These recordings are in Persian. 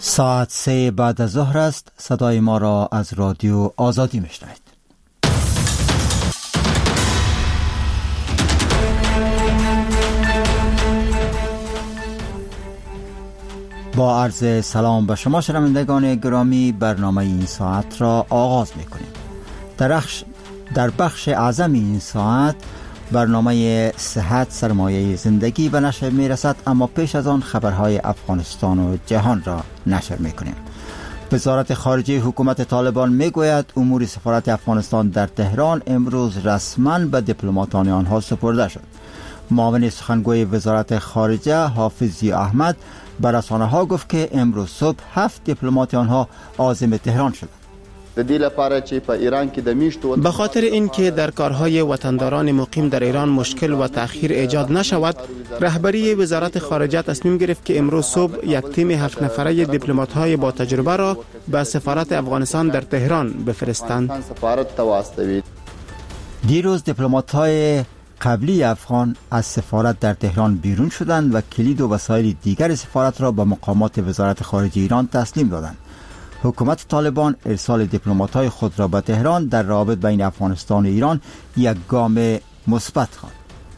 ساعت 3 بعد از ظهر است. صدای ما را از رادیو آزادی میشنوید. با عرض سلام به شما شنوندگان گرامی، برنامه این ساعت را آغاز میکنیم. در بخش اعظم این ساعت برنامه صحت سرمایه زندگی به نشر میرسد، اما پیش از آن خبرهای افغانستان و جهان را نشر میکنیم. وزارت خارجه حکومت طالبان میگوید امور سفارت افغانستان در تهران امروز رسما به دیپلماتان آنها سپرده شد. معاون سخنگوی وزارت خارجه حافظ ضیاء احمد به رسانه‌ها گفت که امروز صبح 7 دیپلمات آنها عازم تهران شدند. به خاطر اینکه در کارهای وطنداران مقیم در ایران مشکل و تأخیر ایجاد نشود، رهبری وزارت خارجه تصمیم گرفت که امروز صبح یک تیم 7 نفره دیپلمات‌های با تجربه را به سفارت افغانستان در تهران بفرستند. دیروز دیپلمات‌های قبلی افغان از سفارت در تهران بیرون شدند و کلید و وسایل دیگر سفارت را به مقامات وزارت خارجه ایران تسلیم دادند. حکومت طالبان ارسال دیپلمات‌های خود را به تهران در روابط بین افغانستان و ایران یک گام مثبت خواند.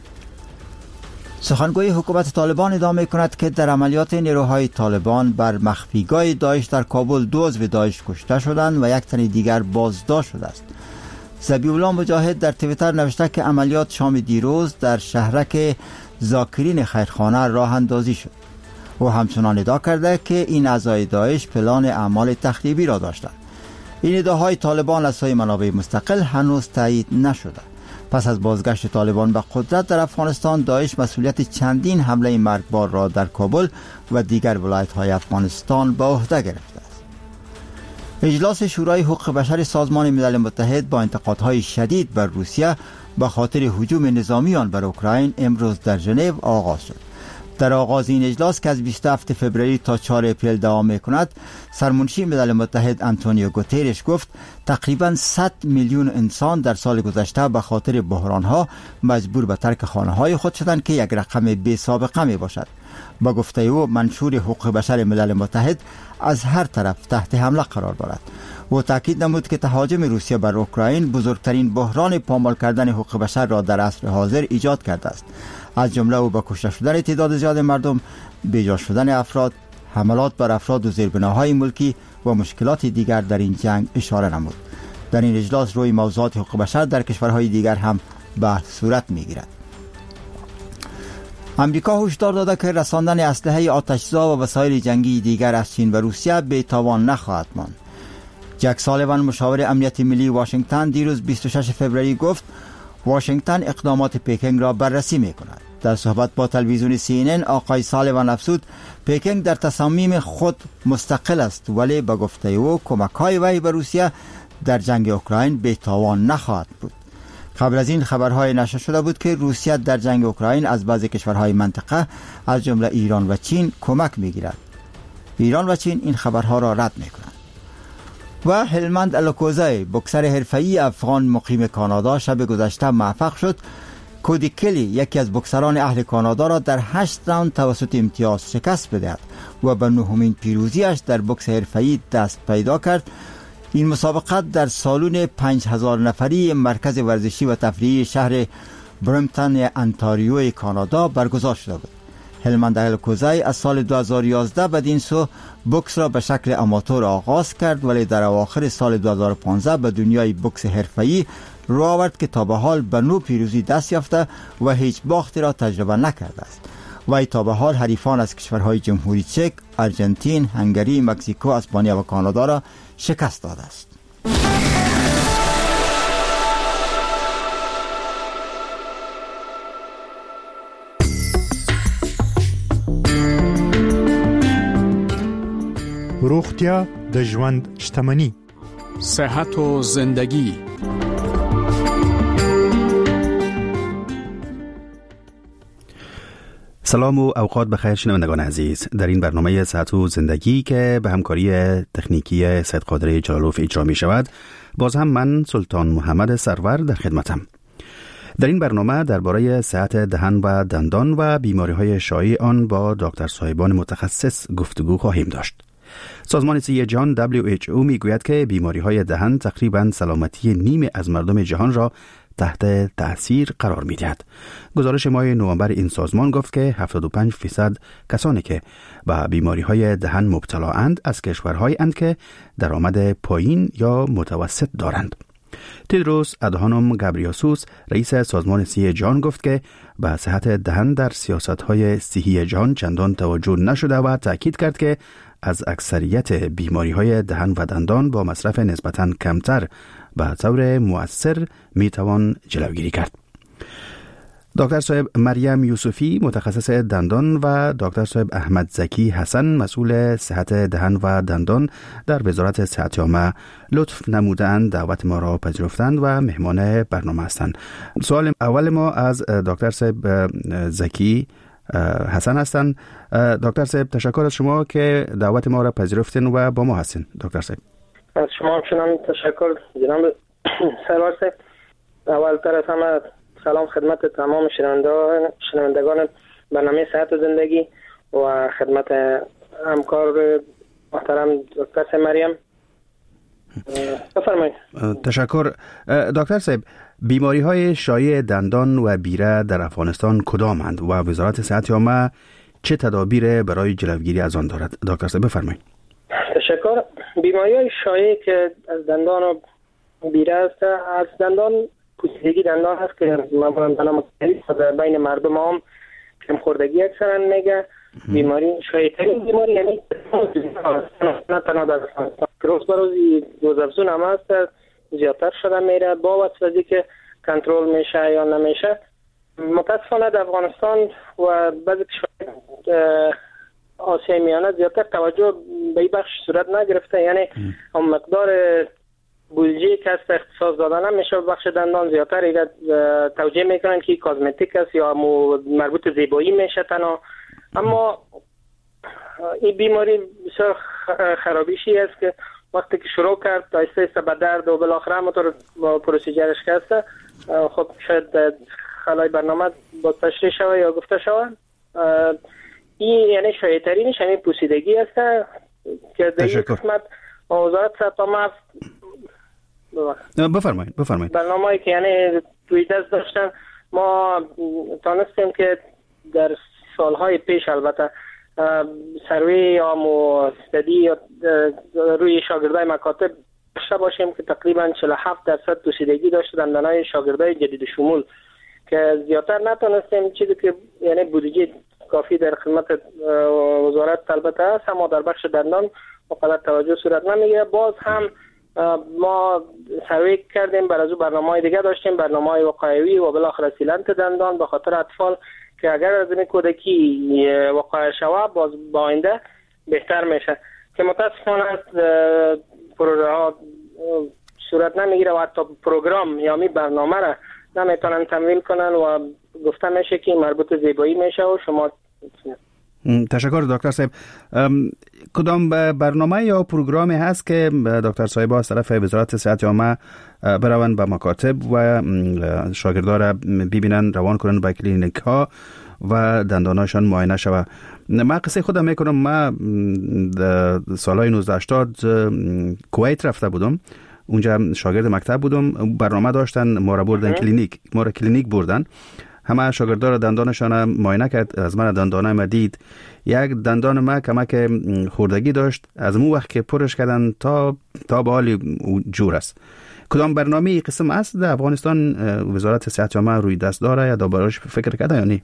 سخنگوی حکومت طالبان ادامه کند که در عملیات نیروهای طالبان بر مخفیگاه داعش در کابل 2 عضو داعش کشته شدند و یک تن دیگر بازداشت شده است. ذبیح الله مجاهد در توییتر نوشته که عملیات شام دیروز در شهرک ذاکرین خیرخانه راه اندازی شد. او همچنان ادعا کرده که این اعضای داعش پلان اعمال تخریبی را داشتند. این ادعاهای طالبان از سوی منابع مستقل هنوز تایید نشده. پس از بازگشت طالبان به قدرت در افغانستان، داعش مسئولیت چندین حمله مرگبار را در کابل و دیگر ولایت‌های افغانستان به عهده گرفته است. اجلاس شورای حقوق بشر سازمان ملل متحد با انتقادهای شدید بر روسیه به خاطر هجوم نظامی آن بر اوکراین امروز در ژنو آغاز شد. در آغاز این اجلاس که از 27 فوریه تا 4 اپریل دوام می‌کند، سرمنشی ملل متحد آنتونیو گوترش گفت تقریباً 100 میلیون انسان در سال گذشته به خاطر بحران‌ها مجبور به ترک خانه‌های خود شدند که یک رقم بی سابقه میباشد. با گفته او منشور حقوق بشر ملل متحد از هر طرف تحت حمله قرار دارد. او تاکید نمود که تهاجم روسیه بر اوکراین بزرگترین بحران پامال کردن حقوق بشر را در عصر حاضر ایجاد کرده است. از جمله او به کشته شدن تعداد زیاد مردم، بیجا شدن افراد، حملات بر افراد و زیربناهای ملکی و مشکلات دیگر در این جنگ اشاره نمود. در این اجلاس روی موضوعات حقوق بشر در کشورهای دیگر هم بحث صورت می‌گیرد. امریکا هشدار داده که رساندن اسلحه آتش‌زا و وسایل جنگی دیگر از چین و روسیه بی‌تاوان نخواهد ماند. جک سالیوان مشاور امنیت ملی واشنگتن دیروز 26 فوریه گفت واشنگتن اقدامات پکینگ را بررسی می‌کند. در صحبت با تلویزیون CNN آقای سالیوان افزود پکینگ در تصامیم خود مستقل است، ولی به گفته او کمک‌های وی به روسیه در جنگ اوکراین بی‌تاوان نخواهد بود. قبل از این خبرهای نشر شده بود که روسیه در جنگ اوکراین از بعضی کشورهای منطقه از جمله ایران و چین کمک می‌گیرد. ایران و چین این خبرها را رد می‌کنند. و هلمند الوکوزای بوکسر حرفه‌ای افغان مقیم کانادا شب گذشته موفق شد کودی کلی یکی از بوکسران اهل کانادا را در 8 راوند توسط امتیاز شکست بدهد و به 9مین پیروزیش در بوکس حرفه‌ای دست پیدا کرد. این مسابقه در سالن 5000 نفری مرکز ورزشی و تفریحی شهر برمپتون انتاریوی کانادا برگزار شده بود. هلمند الوکوزای از سال 2011 بدین سو بوکس را به شکل آماتور آغاز کرد، ولی در اواخر سال 2015 به دنیای بوکس حرفه‌ای رو آورد که تا به حال به 9 پیروزی دست یافته و هیچ باختی را تجربه نکرده است. وی تا به حال حریفان از کشورهای جمهوری چک، آرژانتین، هنگری، مکزیکو، اسپانیا و کانادا را شکست داده است. روغتیا د ژوند شتمني. صحت و زندگی. سلام و اوقات بخیر شنوندگان عزیز. در این برنامه صحت و زندگی که به همکاری تکنیکی سید قادر جلالوف اجرا می شود، باز هم من سلطان محمد سرور در خدمتم. در این برنامه درباره صحت دهان و دندان و بیماری‌های شایع آن با دکتر صاحبان متخصص گفتگو خواهیم داشت. سازمان صحی جهان WHO میگوید که بیماری‌های دهان تقریباً سلامتی نیم از مردم جهان را تحت تأثیر قرار می‌دهد. گزارش ماه نوامبر این سازمان گفت که 75% کسانی که به بیماری‌های دهان مبتلااند از کشورهایی اند که درآمد پایین یا متوسط دارند. تدروس ادهانوم گابریاسوس رئیس سازمان صحی جهان گفت که به صحت دهان در سیاست‌های صحی جهان چندان توجه نشده و تأکید کرد که از اکثریت بیماری‌های دهان و دندان با مصرف نسبتاً کمتر به طور مؤثر میتوان جلوگیری کرد. دکتر صاحب مریم یوسفی متخصص دندان و دکتر صاحب احمد زکی حسن مسئول صحت دهان و دندان در وزارت صحت عامه لطف نمودند دعوت ما را پذیرفتند و مهمان برنامه هستند. سوال اول ما از دکتر صاحب زکی حسن هستند. دکتر صاحب تشکر از شما که دعوت ما را پذیرفتین و با ما هستین. دکتر صاحب از شما همچنان تشکر جناب سرور صاحب. اولتر از همه سلام خدمت تمام شنوندگان برنامه صحت و زندگی و خدمت همکار محترم دکتر مریم. بفرمایید. تشکر. دکتر صاحب بیماری های شایع دندان و بیره در افغانستان کدامند و وزارت صحت عامه چه تدابیر برای جلوگیری از آن دارد؟ دکتر صاحب بفرمایید. تشکر. بیماری های شایع که از دندان و بیره است، از دندان پوسیدگی دندان هست که در بین مردم هم کمخوردگی اکثرا میگه. بیماری شایع ترین بیماری یعنی نه تنها در روز به روز روزافزون هم هست، زیادتر شده میره با وجه که کنترل میشه یا نمیشه. متاسفانه در افغانستان و بعضی کشورهای آسیای میانه زیادتر توجه به این بخش صورت نگرفته، یعنی هم مقدار بودجه که است اختصاص داده نمیشه بخش دندان، زیادتر ایره توجیه میکنن که کازمتیک است یا مربوط زیبایی میشه تنها. اما این بیماری بسیار خرابیشی است که وقتی که شروع کرد آیسته ایسته به درد و بالاخره همونطور با پروسیجرش که است، خب شاید خلای برنامه با تشریح شوه یا گفته شوه. این یعنی شایع ترینش همین پوسیدگی است که در این قسمت وزارت صحت عامه بفرمایید. برنامه‌ای که یعنی توی دست داشتن، ما تانستیم که در سالهای پیش البته سروی یا استدی روی شاگردای مکاتب داشته باشیم که تقریبا 47% پوسیدگی داشت دندانای شاگردای جدید شمول، که زیادتر نتونستیم چیزی که یعنی بودجه کافی در خدمت وزارت البته هست، اما در بخش دندان مقدر توجه صورت نمیگیره. باز هم ما سروی کردیم، بر از او برنامه‌های دیگه داشتیم، برنامه‌های وقایوی و بالاخره سیلنت دندان به خاطر اطفال که اگر از این کودکی وقایع شود باز با آینده بهتر میشه، که متاسفانه پروژه ها صورت نمیگیره و حتی پروگرام یا می برنامه را نمیتونن تمویل کنن و گفته میشه که مربوط زیبایی میشه و شما. تشکر دکتر صاحب. کدام برنامه یا پروگرامی هست که دکتر صاحب از طرف وزارت صحت عامه بروند به مکاتب و شاگردان را ببینن، روان کنن به کلینیک ها و دنداناشان معاینه شود؟ من قصه خودم میکنم. من سالهای 1980 کویت رفته بودم، اونجا شاگرد مکتب بودم. برنامه داشتن ما را بردن کلینیک، ما را کلینیک بردن، همه شاگردان را دندانشان معاینه کرد. از من دندانم دید، یک دندان ما کمک خوردگی داشت، از مو وقت که پرش کردن تا به حال جور است. کدام برنامه قسم است در افغانستان وزارت صحت عامه روی دست داره یا دوبارهش فکر کرده یا نه؟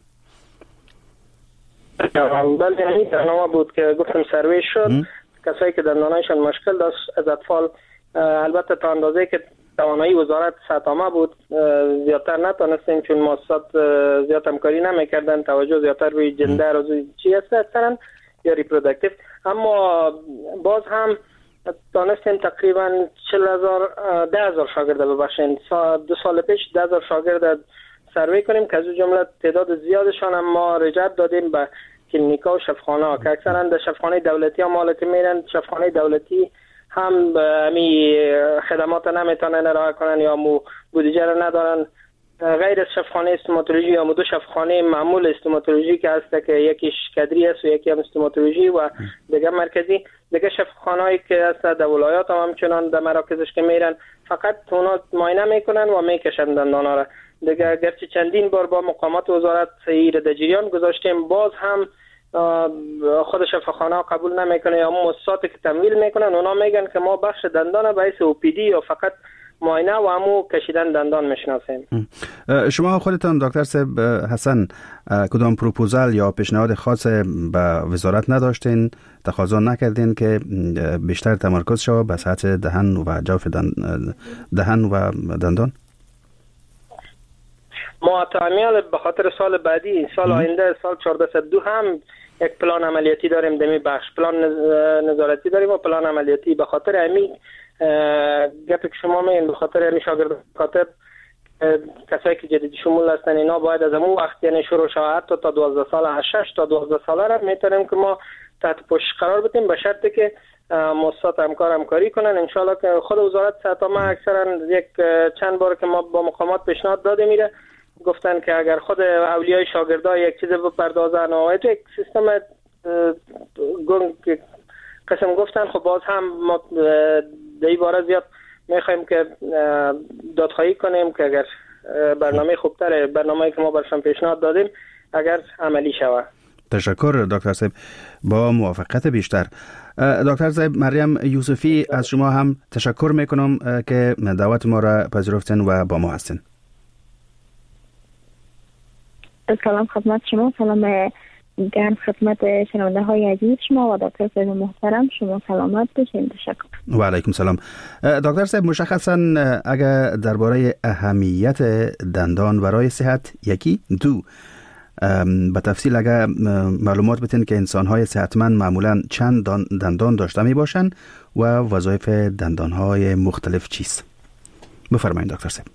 بله، یعنی برنامه بود که گفتم سروی شد. کسایی که دندانایشان مشکل داشت از اطفال، البته تا اندازه که توانایی وزارت صحت عامه بود زیادتر نتونستیم، چون مؤسسات زیاد همکاری نمیکردن، توجه زیادتر روی جندر و چی است اکثرا یا ریپروداکتیو. اما باز هم دانستیم تقریبا 10,000 شاگرد ببخشید 2 سال پیش 10,000 شاگرد سروی کنیم که از اون جمله تعداد زیادشان هم ما رجعت دادیم به کلینیکا و شفاخانه ها که اکثرا در شفاخانه دولتی هم مالک میرن. شفاخانه دولتی هم می خدمات نمیتونن ارائه کنن یا بودجه را ندارن. غیر از شفاخانه استوماتولوژی یا 2 شفاخانه معمول استوماتولوژی که هست که یکیش کدری است و یکی هم استوماتولوژی و دیگه مرکزی، دیگه شفاخانه‌ای که هست در ولایات هم همچنان در مراکزش که میرن فقط اونا معاینه میکنن و میکشن دندانا را. دیگه گرچه چندین بار با مقامات وزارت صحیح در جریان گذاشتیم، باز هم خود شفاخانه قبول نمیکنه یا مؤسساتی که تمویل میکنن اونا میگن که ما بخش دندان به حیث OPD یا فقط معاینه و همو کشیدن دندان میشناسیم. شما خودتان دکتر صاحب حسن کدام پروپوزال یا پیشنهاد خاص به وزارت نداشتین، تقاضا نکردین که بیشتر تمرکز شود به سطح دهن و جوف دهن و دندان؟ ما تعمیل به خاطر سال بعدی، سال آینده، سال 1402 هم یک پلان عملیاتی داریم دمی بخش، پلان نظارتی داریم و پلان عملیاتی. به خاطر امی گپی که شما میگین به خاطر امی شاگرد کاتب کسایی که جدید شمول هستن اینا باید از همون وقت یعنی شروع شود حتی تا 12 ساله 6 تا 12 ساله را میتونیم که ما تحت پوشش قرار بدیم به شرطی که مؤسسات همکاری کنن. انشالله که خود وزارت صحت ما اکثرا یک چند بار که ما با مقامات پیشنهاد داده میره گفتن که اگر خود اولیای شاگردا یک چیز بپردازن و یک سیستم قسم گفتن، خب باز هم ما در این باره زیاد میخوایم که دادخواهی کنیم که اگر برنامه خوبتر برنامه‌ای که ما برشان پیشنهاد دادیم اگر عملی شود. تشکر دکتر صاحب، با موافقت بیشتر. دکتر صاحب مریم یوسفی از شما هم تشکر میکنم که دعوت ما را پذیرفتین و با ما هستین. سلام خدمت شما، سلام گرم خدمت شنونده های عزیز شما و دکتر صاحب محترم. شما سلامت باشین. تشکر. و علیکم سلام. دکتر صاحب مشخصا اگر درباره اهمیت دندان برای صحت یکی دو به تفصیل اگر معلومات بتین که انسان‌های صحتمند معمولاً چند دندان داشته می باشند و وظایف دندان‌های مختلف چیست؟ بفرمایید دکتر صاحب.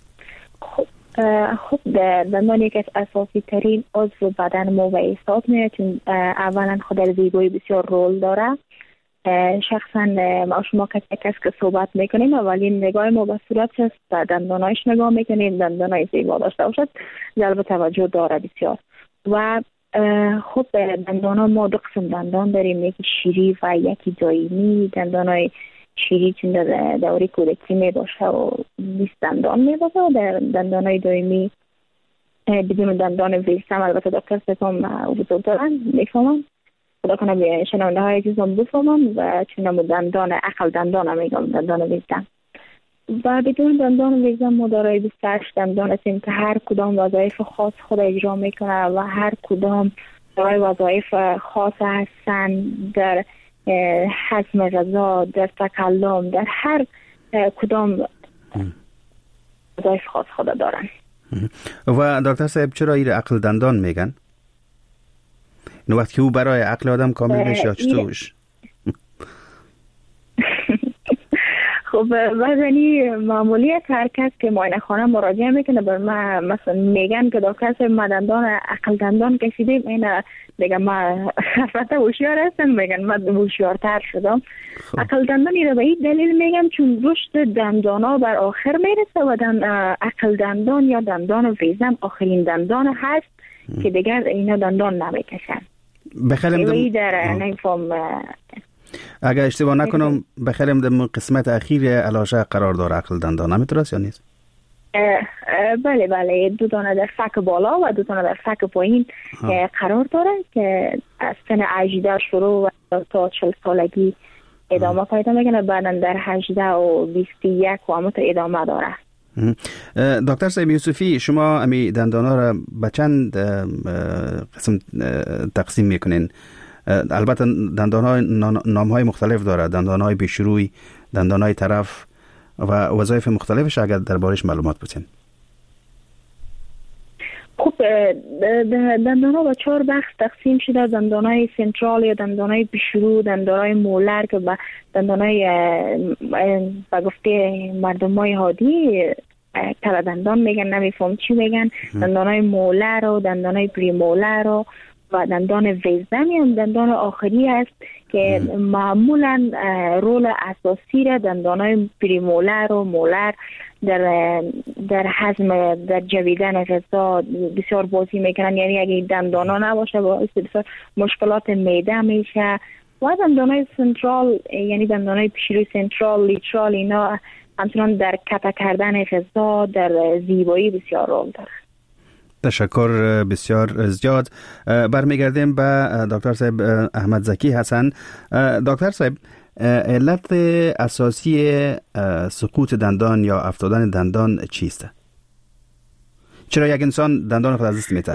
خب دندان یکی از اساسی ترین عضو بدن ما و احساس میاد، چون اولا خود در زیبایی بسیار رول داره. شخصا ما شما کسی که صحبت میکنیم اولین نگاه ما به صورت است، به دندانایش نگاه میکنیم، دندانای زیبا داشته باشد جلب توجه داره بسیار. و خب دندان ما دو قسم دندان داریم، یکی شیری و یکی دائمی. دندانای شیری چون در دوره کودکی می باشه و 20 دندان می باشه و در دندانای دائمی بدون دندان ویستم. البته دکتر سپام وجود دارن میفهمم، خدا کنه به شنونده های عزیزم بفهمم و چون دندان عقل دندان هم میگم دندان ویستم. و بدون دندان ویستم ما دارای 28 دندان هستیم که هر کدام وظایف خاص خود اجرا میکنه و هر کدام دارای وظایف خاص هستن در هضم غذا، در تکلم، در هر کدام وظایف خاص خود دارن. و دکتر صاحب چرا این عقل دندان میگن؟ اینو وقتی که او برای عقل آدم کامل بشه یا چطورش؟ خب وزنی معمولیت هر کس که معاینه خانه مراجعه میکنه بر ما مثلا میگن که دکتر صاحب ما دندان عقل دندان کشیدیم، اینا دیگه ما البته هوشیار هستن میگن ما هوشیارتر شدم. عقل دندان رو به این دلیل میگم چون رشد دندانا بر آخر میرسه و عقل دندان یا دندان ویزم آخرین دندان هست که دیگر اینا دندان نمیکشن. بخیرم در نمیفهم اگر اشتباه نکنم بخیرم در قسمت اخیر علاشه قرار داره عقل دندان، نمیتونست یا نیست؟ بله دو دانه در فک بالا و دو دانه در فک پایین قرار داره که از سن 18 شروع و تا 40 سالگی ادامه پیدا میکنه، بعدا در 18 و 21 و همه تا ادامه داره. دکتر صاحب یوسفی شما امی دندانا را به چند قسم تقسیم میکنین؟ البته دندان‌های نام‌های مختلف داره، دندان‌های پیشروی، دندان‌های طرف و وظایف مختلفش اگر دربارش معلومات بدین. خب دندان‌ها به 4 بخش تقسیم شده، دندان‌های سنترال یا دندان‌های پیشرو، دندان‌های مولر که به دندان‌های به گفته مردمای عادی کلا دندان میگن، نمیفهم چی میگن، دندان‌های مولر و دندان‌های پریمولر و دندان ویزدم هم دندان آخری است که معمولا رول اساسی را دندانای پریمولر و مولر در هضم، در جویدن غذا بسیار بازی میکنن. یعنی اگه دندانا نباشه باعث بسیار مشکلات معده میشه و دندانهای سنترال یعنی دندانهای پیشروی سنترال لیترال اینا همچنان در کتا کردن غذا در زیبایی بسیار رول داره. تشکر بسیار زیاد. برمیگردیم به دکتر صاحب احمد زکی حسن. دکتر صاحب، علت اساسی سقوط دندان یا افتادن دندان چیست؟ چرا یک انسان دندان خود از دست میده؟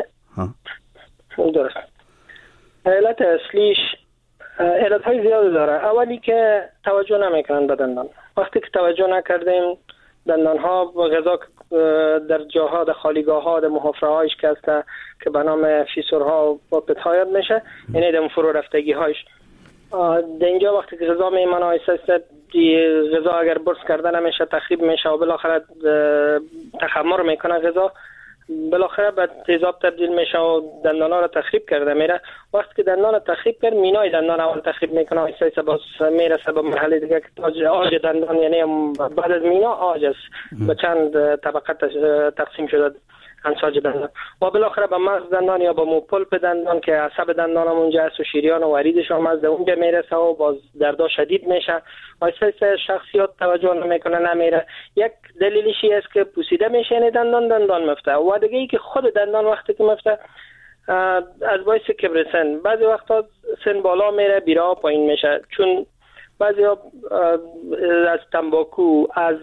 علت اصلیش علتهای زیاد داره. اولی که توجه نمیکنن به دندان. وقتی که توجه نکردیم دندان ها و غذا در جاها در خالیگاه ها در محافره هایش که به نام فیسورها و پتهایت میشه، یعنی در فرو رفتگی هایش در اینجا وقتی که غذا میمانه آیسته غذا اگر برس کرده نمیشه تخریب میشه و بالاخره تخمر میکنه غذا، بالاخره به تیزاب تبدیل میشه و دندان ها را تخریب کرده میره. وقتی که دندان را تخریب کرد مینای دندان اول تخریب میکنه آیسته باز میرسه به مرحله دیگه که آج دندان، یعنی بعد از مینا آج است به چند طبقه تقسیم شده انساج دندان و بالاخره به مغز دندان یا به موپلپ دندان که عصب دندان هم اونجا است و شیریان و وریدش هم از اونجا میرسه و باز دردا شدید میشه. آیسته شخصیات توجه نمیکنه نمیره. یک دلیلش است که پوسیده میشه، یعنی دندان مفته و دیگه ای که خود دندان وقتی که مفته از باعث کبر سن، بعضی وقتا سن بالا میره بیرا پایین میشه، چون بعضی ها از تنباکو از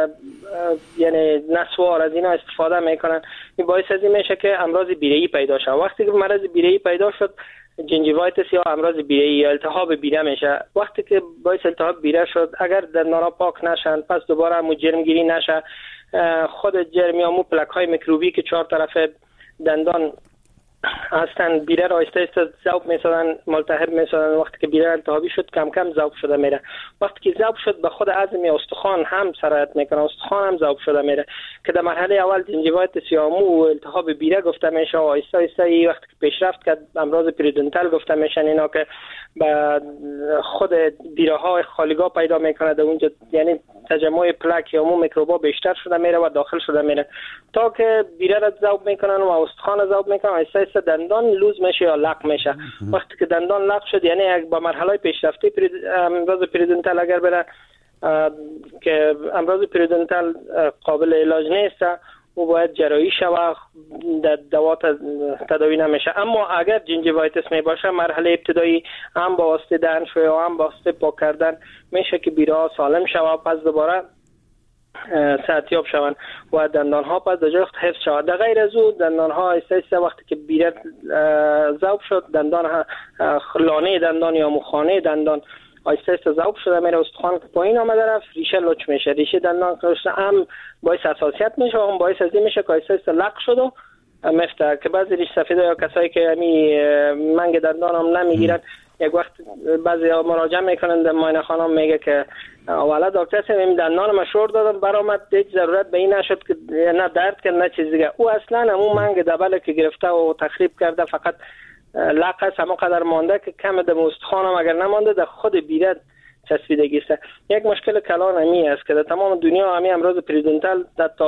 یعنی نسوار از اینا استفاده میکنن. این باعث از این میشه که امراض بیره‌ای پیدا شد. وقتی که مرض بیره‌ای پیدا شد جنجیوایتس یا امراض بیره‌ای یا التهاب بیره میشه. وقتی که باعث التهاب بیره شد اگر دندانا پاک نشن پس دوباره همون جرم گیری نشه، خود جرم یا مو پلک های میکروبی که چهار طرف دندان هستن بیره را آیسته ذوب میسازن، ملتهب میسازن. وقتی که بیره التهابی شد کم کم ذوب شده میره. وقتی که ذوب شد به خود عظم استخوان هم سرایت میکنه، استخوان هم ذوب شده میره که در مرحله اول جنجیوایتس یا مو التهاب بیره گفته میشه و آیسته وقتی که پیشرفت کرد امراض پریدونتال گفته میشن، اینا که به خود بیره ها خالیگاه پیدا میکنه در اونجا، یعنی تجمع پلک یا مو میکروبا بیشتر شده میره و داخل شده میره تا که بیره را ذوب میکنن و استخوان ذوب میکنن. آیسته دندان لوز میشه یا لق میشه. وقتی که دندان لق شد یعنی با مرحله پیشرفته امراض پریدونتال اگر بره که امراض پریدونتال قابل علاج نیست و باید جراحی شود، دوات تداوی نمیشه. اما اگر جنجیوایتس می باشه مرحله ابتدایی هم با واسطه دهنشویی و هم با واسطه پاک کردن میشه که بیره ها سالم شود، پس دوباره صحتیاب شوند و دندان ها پس در جای حفظ شود. در غیر از او دندان ها ایسته وقتی که بیره ذوب شد دندان لانه دندان یا مخانه دندان آیسته ذوب شده میره، استخوان که پایین آمده رفت ریشه لچ میشه. ریشه دندان هم باعث حساسیت میشه و هم باعث از این میشه که آیسته لق شد و مفته که بعضی ریش سفیده یا کسایی که همی منگ دندان هم نمیگیرن یک وقت بعضی ها مراجعه میکنن در معاینه خانه میگه که والا دکتر صاحب این دندان مشور دادم برآمد هیچ ضرورت به این نشد که نه درد کرد نه چیز دیگه. او اصلا همون منگ دبل که گرفته و تخریب کرده فقط لق است، همون قدر مانده که کم در استخوان هم اگر نمانده در خود بیره چسبیدگی است. یک مشکل کلان همی است که در تمام دنیا همی امراض پریدونتال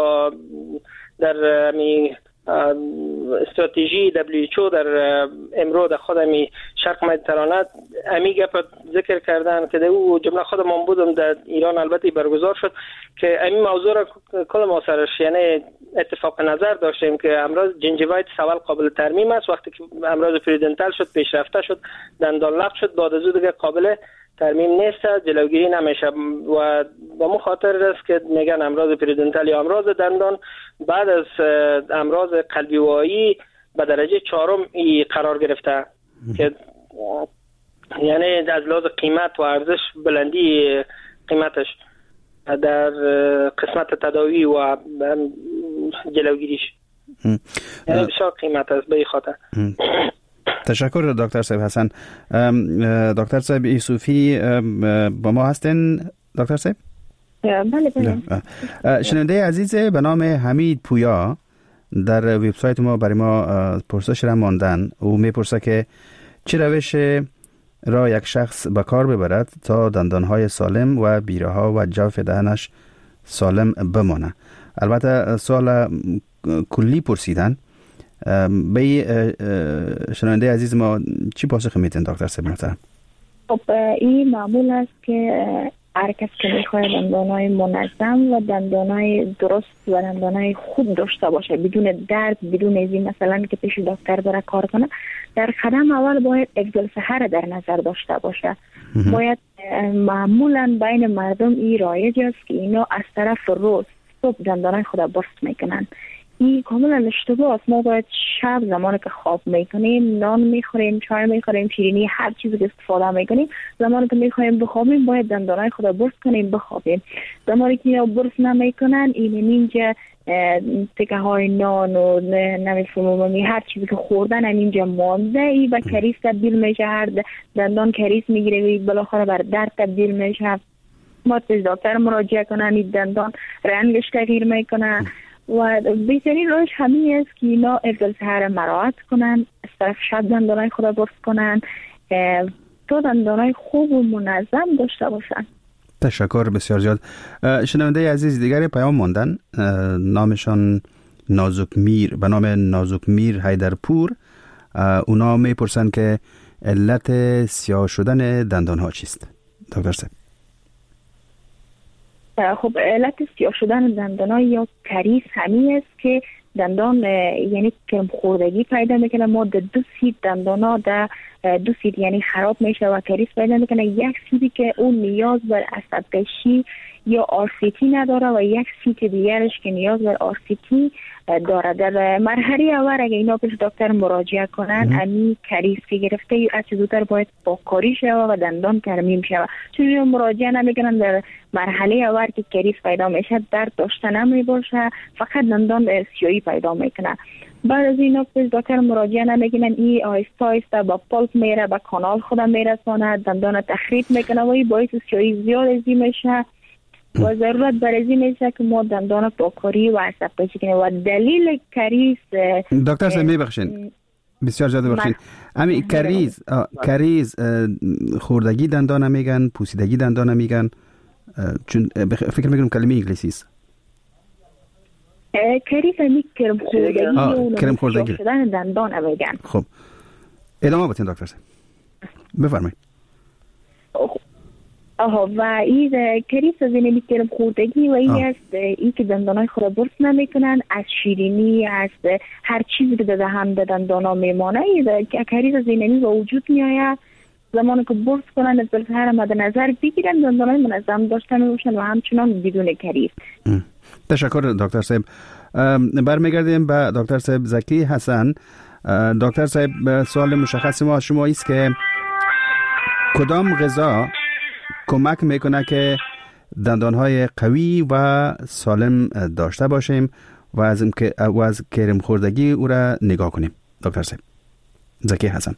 در استراتژی WHO در امرو در خود همی شرق مدیترانه همی گپ ذکر کردن که او جمله خود من بودم در ایران البته برگزار شد که همی موضوع را کل ما سرش یعنی اتفاق نظر داشتیم که امراض جنجیوایتس اول قابل ترمیم است، وقتی که امراض پریدونتال شد پیشرفته شد دندان لق شد بعد از دیگه قابل ترمیم نیست، جلوگیری نمیشه و با مو خاطر است که میگن امراض پریدونتال یا امراض دندان بعد از امراض قلبی وایی به درجه 4 قرار گرفته که یعنی از لحاظ قیمت و ارزش بلندی قیمتش در قسمت تداوی و جلوگیریش یعنی بسیار قیمت است به این خاطر. تشکر دکتر صاحب حسن. دکتر صاحب یوسفی با ما هستین دکتر صاحب؟ بله. شنونده عزیز به نام حمید پویا در وبسایت ما برای ما پرسش را ماندن. او میپرسه که چه روش را یک شخص به کار ببرد تا دندانهای سالم و بیره ها و جوف دهنش سالم بمانه. البته سوال کلی پرسیدن. به شنونده عزیز ما چی پاسخ میدین دکتر صاحب محترم؟ خب این معمول است که هر کس که میخواد دندانای منظم و دندانای درست و دندانای خوب داشته باشه بدون درد، بدون از این مثلا که پیش دکتر بره کار کنه، در قدم اول باید حفظ الصحه در نظر داشته باشه. باید معمولا بین مردم این رایج است که اینا از طرف روز صبح دندانای خود برس میکنن. این کاملا اشتباه است. ما باید شب زمانی که خواب میکنیم، نان میخوریم، چای میخوریم، شیرینی، هر چیزی که استفاده میکنیم، زمانی که میخوایم بخوابیم باید دندانای خود برس کنیم بخوابیم. زمانی که اینا برس نمیکنن، این اینجا تکه های نان و نمیفهمم هر چیزی که خوردن اینجا مانده، ای و کریس تبدیل میشه، هر دندان کریس میگیره و بالاخره بر درد تبدیل میشه. ما پیش دکتر مراجعه کنن، این دندان رنگش تغییر میکنه و بهترین روش همین است که اینا حفظ الصحه مراعات کنن، از طرف شب دندانای خود برس کنن تا دندانای خوب و منظم داشته باشن. تشکر بسیار زیاد. شنونده عزیز دیگری پیام ماندن، نامشان نازک میر، به نام نازک میر حیدرپور. اونا میپرسن که علت سیاه شدن دندان ها چیست؟ دکتر صاحب. خب علت سیاه شدن دندان ها یا کریس همین است که دندان یعنی کرم خوردگی پیدا میکنه. ما دو سید دندان ها دو سید یعنی خراب میشه و کریس پیدا میکنه. یک سیدی که اون نیاز بر عصبکشی یا آرسیتی نداره و یک سید دیگرش که نیاز بر آرسیتی داره. در مرحله اول اگه اینا پیش دکتر مراجعه کنن، امی کریس که گرفته از زودتر باید پاککاری شوه و دندان ترمیم شوه. چون اینا مراجعه نمیکنن در مرحله اول که کریس پیدا میشه درد داشته نمی باشه، فقط دندان سیاهی پیدا میکنه. بعد از اینا پیش دکتر مراجعه نمیکنن، این آهسته آهسته با پلپ میره، با کانال خودم میرسانه، دندان تخریب میکنه و این باعث سیاهی زیاد ازی میشه و ضرورت برای میشه که ما دندان پاککاری و عصبکشی کنیم. و دلیل کریس دکتر صاحب میبخشین، بسیار زیاد ببخشید، همین کریز خوردگی دندان میگن، پوسیدگی دندان میگن، چون فکر میکنم کلمه انگلیسی است. کریس همی کرم خوردگی شدن دندان میگن. خب ادامه بدین دکتر صاحب، بفرمایید. و این کریس از این میکرم خوردگی و این است این که دندانای خود برس نمیکنن، از شیرینی، از هر چیزی که در هم دندانا میمانه، این کریس از این به وجود میآید. زمانی که برس کنن از هر مد نظر بگیرن دندانای منظم داشته میباشن و همچنان بدون کریس. تشکر دکتر صاحب. برمیگردیم به دکتر صاحب زکی حسن. دکتر صاحب سوال مشخص ما شما است که کدام غذا کمک میکنه که دندانهای قوی و سالم داشته باشیم و از کرم خوردگی او را نگاه کنیم؟ دکتر صاحب زکی حسن.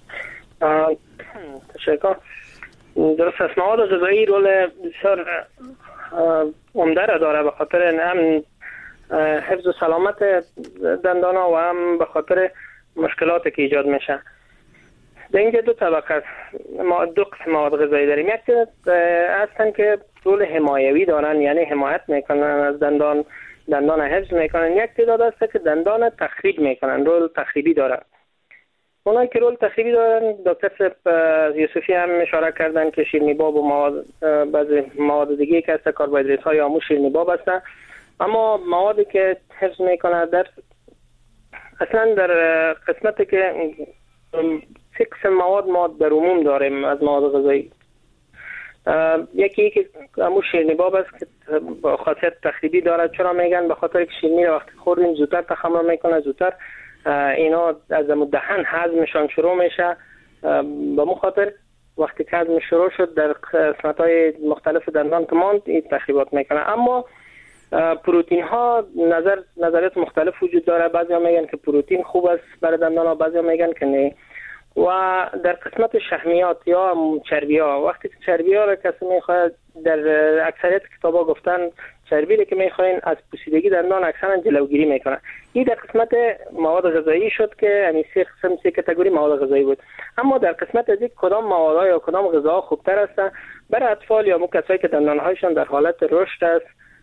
تشکر. درست است، مواد غذایی رول بسیار عمده را داره به خاطر هم حفظ و سلامت دندان ها و هم به خاطر مشکلاتی که ایجاد میشه. در اینجا دو طبقه است، دو قسم مواد غذایی داریم. یک هستن که رول حمایوی دارن، یعنی حمایت میکنن از دندان حفظ میکنن. یک تعداد هست که دندان تخریب میکنن، رول تخریبی دارن. اونایی که رول تخریبی دارن دکتر صاحب یوسفی هم اشاره کردن که شیرینی باب و بعضی مواد دیگه که هست کربوهیدرات های آمو شیرینی باب هستن. اما موادی که حفظ میکنه در اصلا در قسمتی که 6 قسم مواد ما در عموم داریم از مواد غذایی. یکی که همون شیرینی باب است که خاصیت تخریبی دارد. چرا میگن؟ به خاطر که شیرینی رو وقتی خوردیم زودتر تخمر میکنه، زودتر اینا از دهن هضمشان شروع میشه. به مو خاطر وقتی که هضم شروع شد در قسمت‌های مختلف دندان که ماند این تخریبات میکنه. اما پروتئین ها نظریات مختلف وجود داره. بعضیا میگن که پروتئین خوب است برای دندان ها، بعضیا میگن که نه. و در قسمت شحمیات یا چربی ها، وقتی که چربی ها را کسی میخواد، در اکثریت کتابا گفتن چربی را که میخواین از پوسیدگی دندان اکثرا جلوگیری میکنه. این در قسمت مواد غذایی شد که همین سه کاتگوری مواد غذایی بود. اما در قسمت دیگه کدام مواد یا کدام غذاها خوبتر هستن برای اطفال یا کسایی که دندان هایشان در حالت رشد است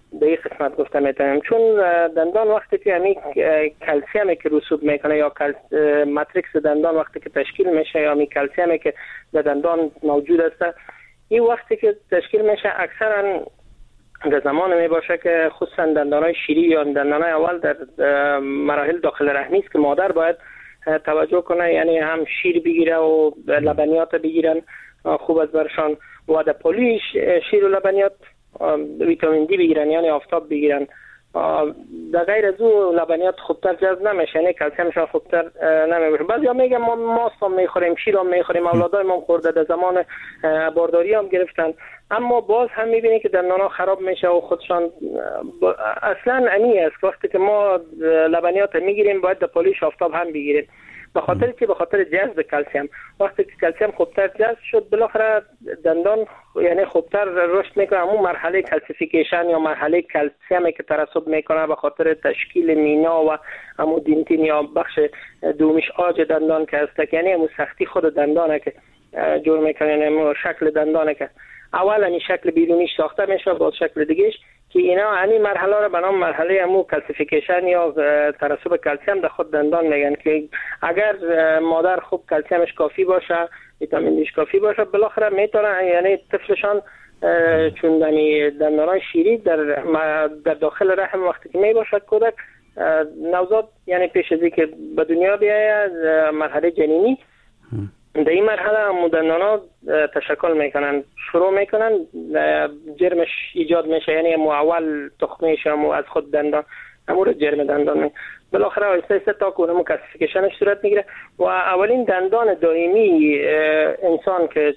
به این قسمت گفته میتونیم. چون دندان وقتی که همین کلسیمی که رسوب میکنه یا ماتریکس دندان وقتی که تشکیل میشه یا همین کلسیمی که در دندان موجود است، این وقتی که تشکیل میشه اکثرا در زمان می باشه که خصوصا دندانای شیری یا دندانای اول در مراحل داخل رحمی است که مادر باید توجه کنه، یعنی هم شیر بگیره و لبنیات بگیرن خوب از برشان و در پولیش شیر و لبنیات ویتامین دی بگیرن، یعنی آفتاب بگیرن. در غیر از او لبنیات خوبتر جذب نمیشه، یعنی کلسیمشان خوبتر نمیشه. بعضیا میگن ما ماست هم میخوریم، شیر هم میخوریم، اولادای ما خورده، در زمان بارداری هم گرفتن، اما باز هم میبینی که دندانا خراب میشه و خودشان اصلا امی است. وقتی که ما لبنیات میگیریم باید در پولیش آفتاب هم بگیریم، به خاطر جذب کلسیم. وقتی که کلسیم خوبتر جذب شد بالاخره دندان یعنی خوبتر رشد میکنه. همون مرحله کلسیفیکیشن یا مرحله کلسیمی که ترسب میکنه به خاطر تشکیل مینا و همون دینتین یا بخش دومیش آج دندان که هست، یعنی همون سختی خود دندانه که جور میکنه، یعنی شکل دندانه که اولا این شکل بیرونیش ساخته میشه با شکل دیگهش که اینا همین مرحله را به نام مرحله همون کلسیفیکیشن یا ترسب کلسیم در خود دندان میگن که اگر مادر خوب کلسیمش کافی باشه، ویتامین دیش کافی باشه، بالاخره میتونه یعنی طفلشان چون دندانای شیری در داخل رحم وقتی که میباشه کودک نوزاد، یعنی پیش از اینکه به دنیا بیاید مرحله جنینی، در این مرحله هم دندانا تشکل میکنن، شروع میکنن، جرمش ایجاد میشه، یعنی اول تخمیش هم از خود دندان همون جرم دندان بالاخره آیسته آیسته تا که اونمو کلسیفیکیشنش صورت میگیره و اولین دندان دائمی انسان که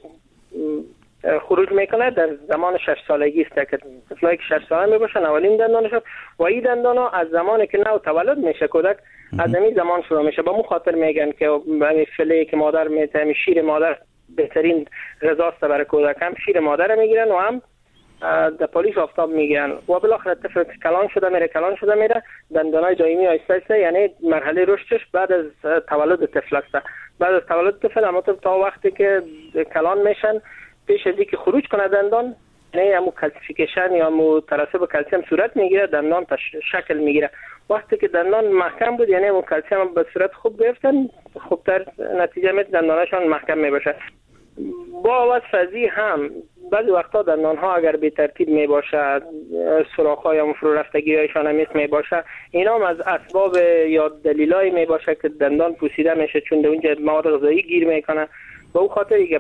خروج میکنه در زمان 6 سالگی است که طفلایی که 6 ساله میباشن اولین دندانش و این دندانا از زمانی که نو تولد میشه کودک از همین زمان شروع میشه. با مو خاطر میگن که همین فله که مادر میته، شیر مادر بهترین غذاست برای کودک، هم شیر مادر میگیرن و هم در پولیش آفتاب میگیرن و بالاخره طفل کلان شده میره دندانای دائمی آیسته آیسته، یعنی مرحله رشدش بعد از تولد طفل است. بعد از تولد طفل اما تا وقتی که کلان میشن پیش از اینکه خروج کنه دندان، یعنی همون کلسیفیکیشن یا همون ترسب کلسیم صورت میگیره، دندان شکل میگیره. وقتی که دندان محکم بود یعنی همون کلسیم به صورت خوب گرفتن، خوبتر نتیجه میده، دندانشان محکم میباشه. با وصف ازی هم بعضی وقتا دندان ها اگر به ترتیب می باشه، سوراخ های یا فرو رفتگی هایشان هم می باشه، اینا هم از اسباب یا دلیلای می باشه که دندان پوسیده میشه، چون در اونجا مواد غذایی گیر میکنه. به اون خاطر دیگه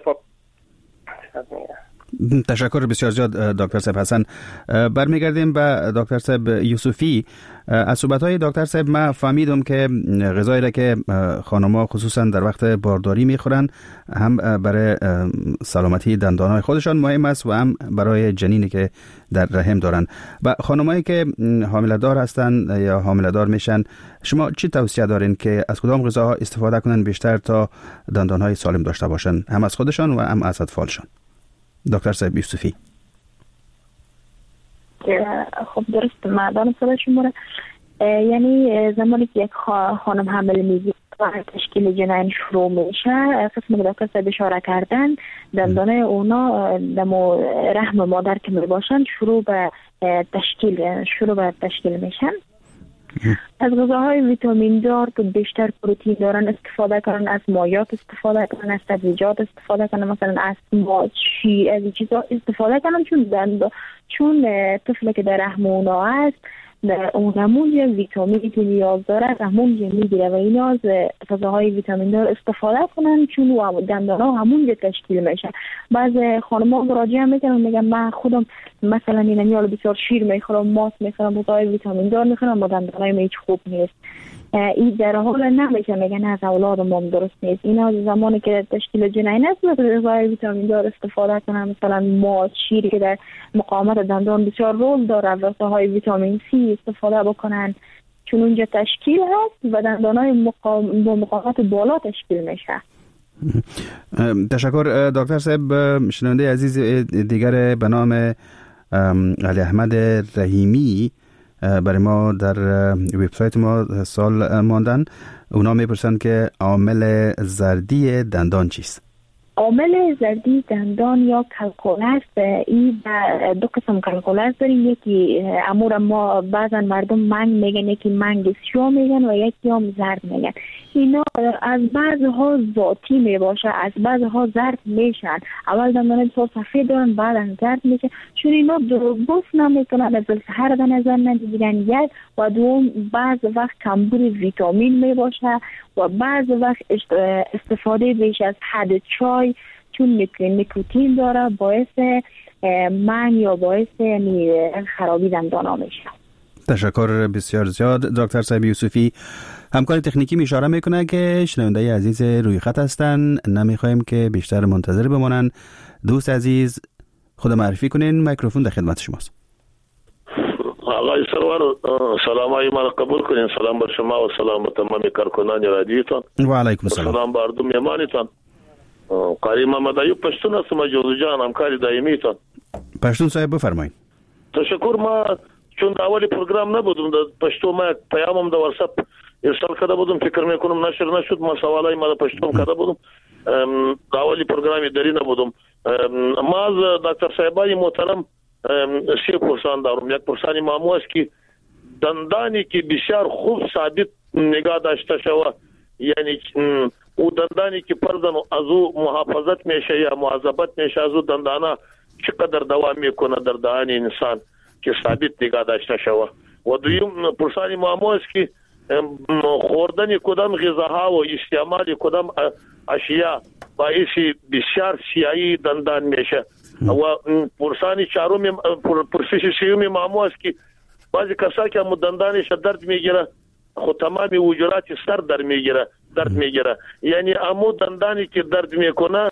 تشکر بسیار زیاد دکتر صاحب حسن. برمیگردیم به دکتر صاحب یوسفی. از صحبت‌های دکتر صاحب ما فهمیدم که غذایی را که خانم‌ها خصوصا در وقت بارداری میخورن هم برای سلامتی دندان‌های خودشان مهم است و هم برای جنینی که در رحم دارن. و خانمایی که حامله دار هستن یا حامله دار میشن، شما چی توصیه دارین که از کدام غذاها استفاده کنن بیشتر تا دندان‌های سالم داشته باشن، هم از خودشان و هم از اطفالشان؟ دکتر صاحب یوسفی. خب درست مردان صدا شما یعنی زمانی که یک خانم حامل میگه و تشکیل جنین شروع میشه، قسم که دکتر صاحب اشاره کردن دندانه اونا دمو رحم مادر که میباشن شروع به تشکیل میشن. از غذاهای ویتامین دار که بیشتر پروتئین دارن استفاده کنن، از مایات استفاده کنن، از سبزیجات استفاده کنن، مثلا از ماست، شیر، از این چیزا استفاده کنن، چون طفلی که در رحم اونا هست اون همونجا ویتامینی که نیاز داره همونجا میگیره و این از غذاهای ویتامین دار استفاده کنن، چون دندانا همونجا تشکیل میشه. بعض خانم‌ها مراجعه میکنن میگن من خودم مثلا اینم بسیار شیر میخورم، ماست میخورم، غذای ویتامین دار میخورم، با دندانای من هیچ خوب نیست. این در حال نمیشه، میگن از اولاد ما درست نیست. اینا از زمانی که تشکیل جنین است غذای ویتامین دار استفاده کنن، مثلا ماست، شیر که در مقاومت دندان بسیار رول داره، غذاهای ویتامین سی استفاده بکنن چون اونجا تشکیل هست و دندانای با مقاومت بالا تشکیل میشه. تشکر دکتر صاحب. شنونده عزیز دیگر به نام علی احمد رحیمی برای ما در وبسایت ما سوال ماندن. اونا میپرسن که عامل زردی دندان چیست؟ عامل زردی دندان یا کلکولاس، این دو قسم کلکولاس داریم. یکی امور ما بعضا مردم منگ میگن، یکی منگ سیاه میگن و یکی هم زرد میگن. اینا از بعضها ذاتی میباشه، از بعضها زرد میشن. اول دندان بسیار سفید دارن، بعد زرد میشن. چون اینا درست نمیکنن، از سحر به نظر نمیگیرن. یک و دوم بعض وقت کمبود ویتامین میباشه و بعض وقت استفاده بیش از حد چای چون نیکوتین داره باعث منگ یا باعث خرابی دندان میشه. تشکر بسیار زیاد. دکتر صاحب یوسفی، همکار تکنیکی می اشاره میکنه که شنونده عزیز روی خط هستن، نمیخوایم که بیشتر منتظر بمونن. دوست عزیز خود معرفی کنین، میکروفون در خدمت شماست. آقای سرور، سلامای من قبول کنین. سلام بر شما و سلام به تمام کارکنان رادیوتان. و علیکم السلام. سلام بر دو میهمانتان. قاری محمد ایوب پشتون هستم، جوزو جان همکار دائمیتان. پشتون صاحب بفرمایید. تشکر. ما چون اولی پروگرام نبودم در پشتو، ما پیامم در واتساپ ارسال کرده بودم، فکر میکنم نشر نشد. ما سوالای ما در پشتو کرده بودم، اولی پروگرامی داری نبودم. ما از دکتر صاحبای محترم 3% دارم. یک پرسانی معمول است که دندانی که بسیار خوب ثابت نگاه داشته شود، یعنی او دندانی که پردن از او محافظت میشه یا مواظبت میشه از او دندانا چقدر دوام میکنه در دهان انسان که ثابت نگاه داشته شود. و دویم پرسانی معمول است که خوردن کدام غذاها و استعمال کدام اشیا باعث بسیار سیاهی دندان میشه. و پرسانی چهارم پرسش سیوم معمول است که بعضی کسا که دندانش درد میگیره خود تمام وجرات سر درد میگیره، یعنی امو دندانی که درد میکنه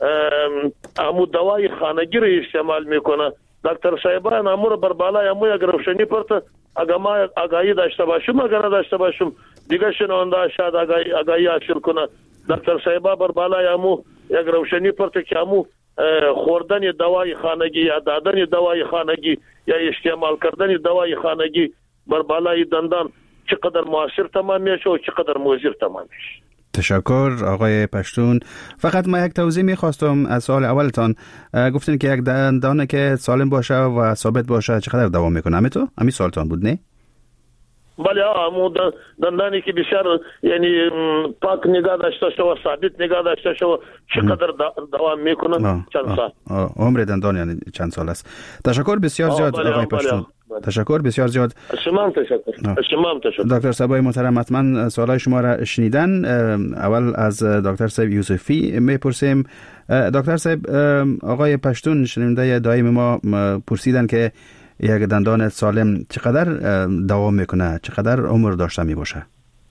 امو دوای خانگی رو استعمال میکنه. دکتر صاحبان امو رو بر بالای امو یک روشنی پرته، اگر ما آگاهی داشته باشم اگر نداشته باشم دیگه شنونده شاید آگاهی حاصل کنه. دکتر صاحبا بر بالای امو یک روشنی پرته که امو خوردن دوای خانگی یا دادن دوای خانگی یا استعمال کردن دوای خانگی بر بالای دندان چقدر موثر تمام میشه و چقدر مضر تمام میشه. تشکر آقای پشتون. فقط ما یک توضیح میخواستم از سوال اولتان. گفتین که یک دندانه که سالم باشه و ثابت باشه چقدر دوام میکنه؟ همین سوالتان بود نه؟ بله، دندانی که بسیار یعنی پاک نگاه داشته شو و ثابت نگاه داشته شو چقدر دوام میکنه؟ چند سال. عمر دندان یعنی چند سال است. تشکر بسیار زیاد آقای پشتون. تشکر بسیار زیاد. شما تشکر. دکتر صاحب محترم حتما سوالای شما را شنیدن. اول از دکتر صاحب یوسفی میپرسیم. دکتر صاحب، آقای پشتون شنونده دائم ما پرسیدن که یک دندان سالم چقدر دوام میکنه، چقدر عمر داشته میباشه؟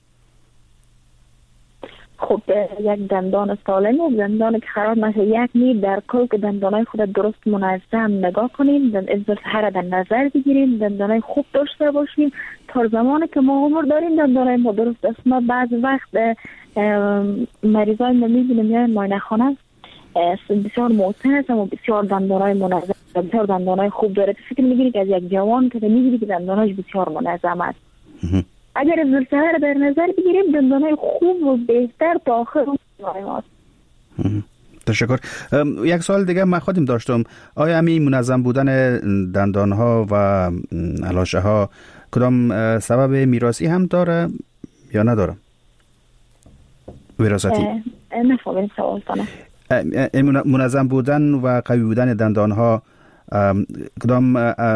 خب یک دندان سالم و دندان که خراب نشه، یک نیم در کل که دندانای خود درست منظم نگاه کنیم، از هر در نظر بگیریم، دندانای خوب داشته باشیم تا زمانی که ما عمر داریم دندانای ما درست است. ما بعض وقت مریضای ما میبینیم یا معاینه خانه بسیار معتن است و بسیار دندانای منظم، بسیار دندانای خوب داره. فکر میگیری که از یک جوان که میگیری که دنداناش بسیار منظم است. اگر از سحر در نظر بگیریم دندانای خوب و بهتر تا آخر هست. تشکر. یک سوال دیگه من خودم داشتم. آیا همین منظم بودن دندانها و علاشه ها کدام سبب میراثی هم داره یا نداره؟ وراثتی؟ نفهمیدم سوالتانه. منظم بودن و قوی بودن دندانها کدام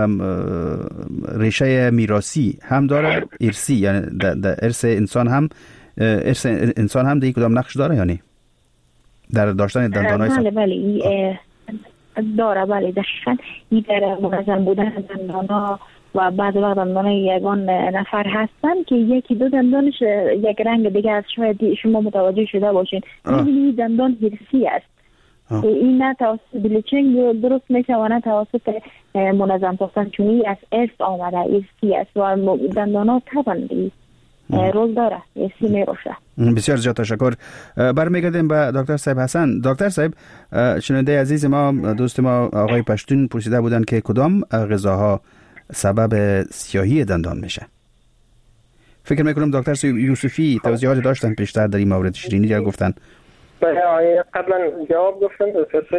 ریشه میراثی هم داره؟ ارثی یعنی در ارث انسان هم دیگه کدام نقش داره یعنی در داشتن دندانهای بله داره. بله دقیقاً این در منظم بودن دندانها و بعض وقت دندان یگان نفر هستن که یکی دو دندانش یک رنگ دیگه از شاید شما متوجه شده باشین. می‌بینید دندان ارثی است. این نه توسط بلیچینگ درست میشه و نه توسط منظم ساختن، چون از ارث آمده، ارثی است و دندان‌ها طبعاً رول داره، ارثی میروشه. بسیار زیاد تشکر. برمیگردیم به دکتر صاحب حسن. دکتر صاحب، شنونده عزیز ما، دوست ما آقای پشتون پرسیده بودن که کدام غذاها سبب سیاهی دندان میشه. فکر میکنم دکتر یوسفی توضیحات داشتن پیشتر در این مورد، شیرینی را گفتن. برای قبلا جواب گفتم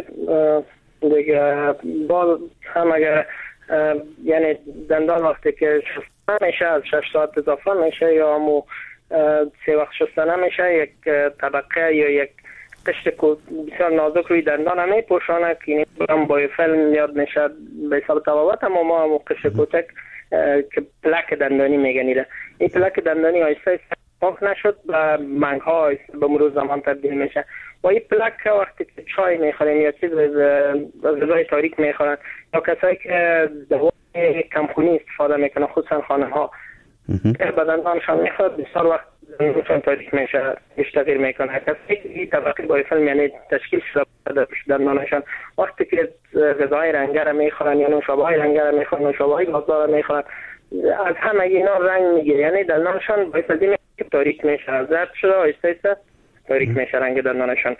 دیگه باز هم اگر یعنی دندان وقتی که شستن میشه از 6 ساعت اضافه میشه یا همو 3 وقت شستن میشه یک طبقه یا یک قشر بسیار نازک روی دندان میپوشانه که این با فیلم یاد میشه به حساب تفاوت. اما ما همو قشر کوچک که پلک دندانی میگنیده، این پلک دندانی آیسته پاک نشد و منگ ها به مرور زمان تبدیل میشه. و این پلک وقتی که چای میخورن یا چیز غذای تاریک میخورن یا کسایی که دوای کمخونی استفاده میکنن خصوصا خانم ها که بدنشان میخواد بسیار وقت دندانشان تاریک میشه، تغییر میکنه. کسایی که این طبقه با فیلم یعنی تشکیل شده در دندانشان وقتی که غذای رنگه میخورن یا نوشابه رنگه میخورن، نوشابه گازدار میخورن، از همه اینا رنگ میگیره، یعنی دندانشان باعث از این که تاریک میشه، زرد شده آهسته آهسته تاریک میشه رنگ دندانشان.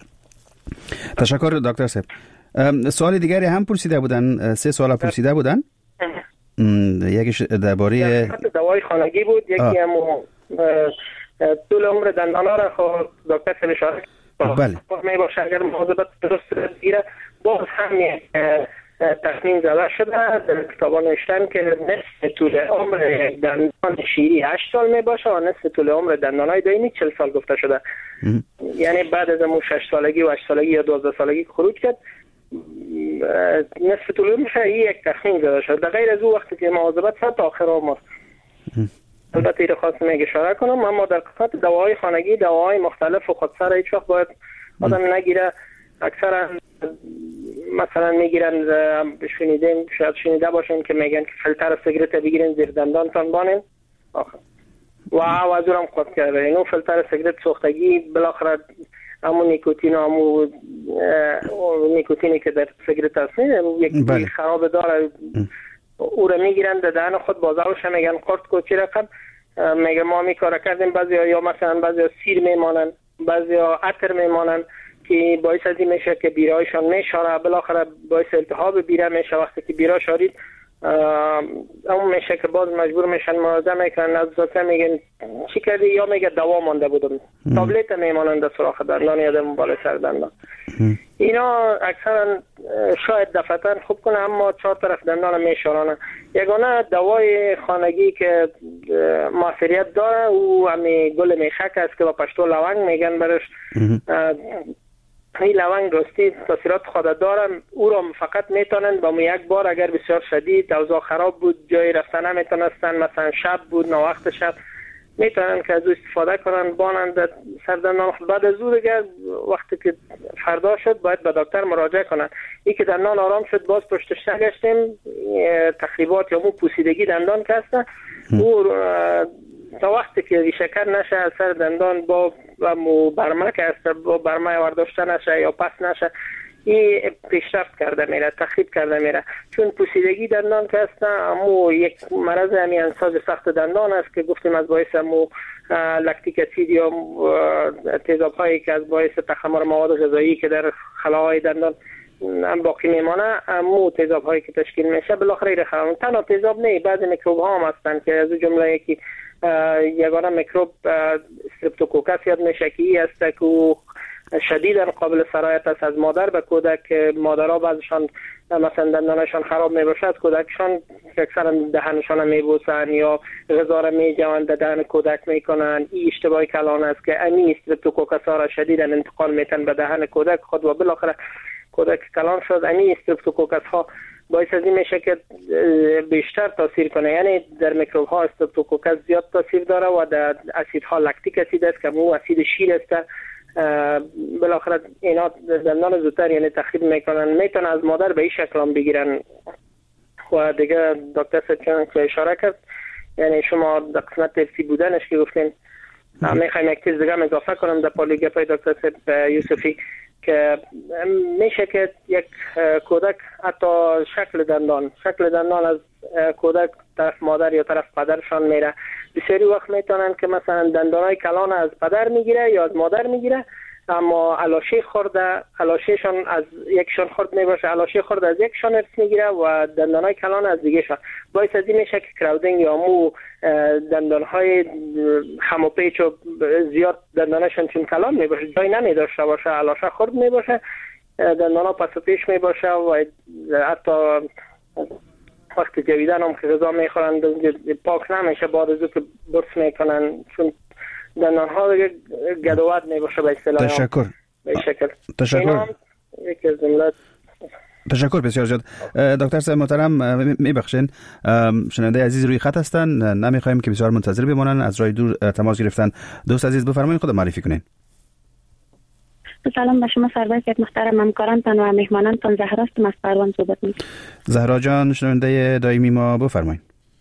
تشکر دکتر صاحب. سوال دیگری هم پرسیده بودن، 3 سوال پرسیده بودن. یکیش درباره دوای خانگی بود، یکی هم طول عمر دندانا را خود دکتر صاحب اشاره بله می باشه اگر مواظبت درست بگیره. باز هم تصمیم زده شده در کتابان نوشتن که نصف طول عمر دندان شیری 8 سال می باشه و نصف طول عمر دندانای دایمی 40 سال گفته شده. یعنی بعد از اون 6 سالگی و 8 سالگی یا 12 سالگی خروج کرد نصف طول عمرش یک تخمین زده شده. در غیر از او وقتی که مواظبت شد تا آخر عمر. البته این خواستم اشاره کنم، اما در قسمت دواهای خانگی دواهای مختلف و خودسر هیچ وقت باید آدم نگیره. اکثرا مثلا میگیرن، شنیده باشین که میگن که فیلتر سیگرت بگیرین زیر دندانتان بانین و آوازورم خود کرده. اینو فیلتر سیگرت سوختگی بالاخره همون نیکوتین و همون نیکوتینی که در سیگرت هست یک خراب داره، او رو میگیرن در دهن خود بازاروش میگن قرد کوچی رقم میگه ما میکاره کردیم. بعضی یا مثلا بعضی سیر میمانن، بعضی عطر میمانن که باعث از این میشه که بیرایشان میشاره، بالاخره باعث التهاب بیره میشه. وقتی که بیرا شارید اون میشه که باز مجبور میشن مراجعه میکنن از ذاته میگن چی کردی، یا میگه دوا مانده بودم، تابلت میمانند در سراخ دندان یا در بالا سر دندان. اینا اکثرا شاید دفعتاً خوب کنه اما 4 طرف دندان میشارانه. یگانه دوای خانگی که موثریت داره او همی گل میخک است که با پشتو لونگ میگن برش. این لونگ راستی تاثیرات خود داره، او را فقط میتونن با یک بار اگر بسیار شدید اوضاع خراب بود جای رفتن نمیتونستن، مثلا شب بود وقت شب میتونن که از او استفاده کنن بانند سردندان. بعد از او دیگه وقتی که فردا شد باید به دکتر مراجعه کنن. این که دندان آرام شد باز پشتش نگشتیم، تخریبات یا مو پوسیدگی دندان که هست او تا وقتی که ریشه‌کن نشه سر دندان با مو برمه که هست با برمه ورداشته نشه یا پس نشه، این پیشرفت کرده میره، تخریب کرده میره. چون پوسیدگی دندان که هست امو یک مرض همی انساج سخت دندان است که گفتیم از باعث امو لکتیک اسید یا تیزاب هایی که از باعث تخمر مواد غذایی که در خلاهای دندان باقی میمانه، امو تیزاب هایی که تشکیل میشه بالاخره رخام. تنها تیزاب نه، بعضی میکروب ها هم هستن که از جمله یکی یگانه میکروب استرپتوکوکس یاد میشه که این است که شدیداً قابل سرایت است از مادر به کودک. مادرها بعضشان مثلا دندانشان خراب میباشد، کودکشان اکثرا دهنشان میبوسن یا غذا را میجوند دهن کودک میکنن. این اشتباه کلان است که امی استرپتوکوکس ها را شدیداً انتقال میتن به دهن کودک خود و بالاخره کودک کلان شد. امی استرپتوکوکس ها باعث از این میشه که بیشتر تاثیر کنه، یعنی در میکروب ها استرپتوکوکس زیاد تاثیر داره و در اسیدها لکتیک اسید است که مو اسید شیر است. بالاخره اینا دندان زودتر یعنی تخریب میکنن، میتونن از مادر به این شکل هم بگیرن. و دیگه دکتر صاحب که اشاره کرد یعنی شما در قسمت ارثی بودنش که گفتین میخوایم یک چیز دیگه اضافه کنم در پالیگرافی دکتر صاحب یوسفی که میشه که یک کودک حتی شکل دندان از کودک طرف مادر یا طرف پدرشان میره. بسیاری وقت میتونن که مثلا دندانای کلان از پدر میگیره یا از مادر میگیره، اما علاشه خورده، علاشهشان از یکشان خورد میباشه، علاشه خورد از یکشان ارث میگیره و دندانهای کلان از دیگه شان. باعث از این میشه که کراودینگ یا مو دندانهای هم و پیچ و زیاد دندانشان چون کلان میباشه جای نمیداشته باشه، علاشه خورد میباشه، دندانها پس و پیش میباشه و حتی وقتی جویدن هم که غذا میخورن پاک نمیشه، بعد از که برس میکنن چون دندانها دیگه گدوات میباشه به اصطلاح. تشکر. به شکل تشکر. یکی از جملات. تشکر بسیار زیاد. دکتر صاحب محترم میبخشین شنونده عزیز روی خط هستن، نمیخوایم که بسیار منتظر بمانن، از راه دور تماس گرفتن. دوست عزیز بفرمایید خود معرفی کنین. سلام به شما سربازیت محترم، همکارانتان و مهمانانتان. زهرا هستم از پروان صحبت می‌کنم. زهرا جان شنونده دائمی ما بفرمایید.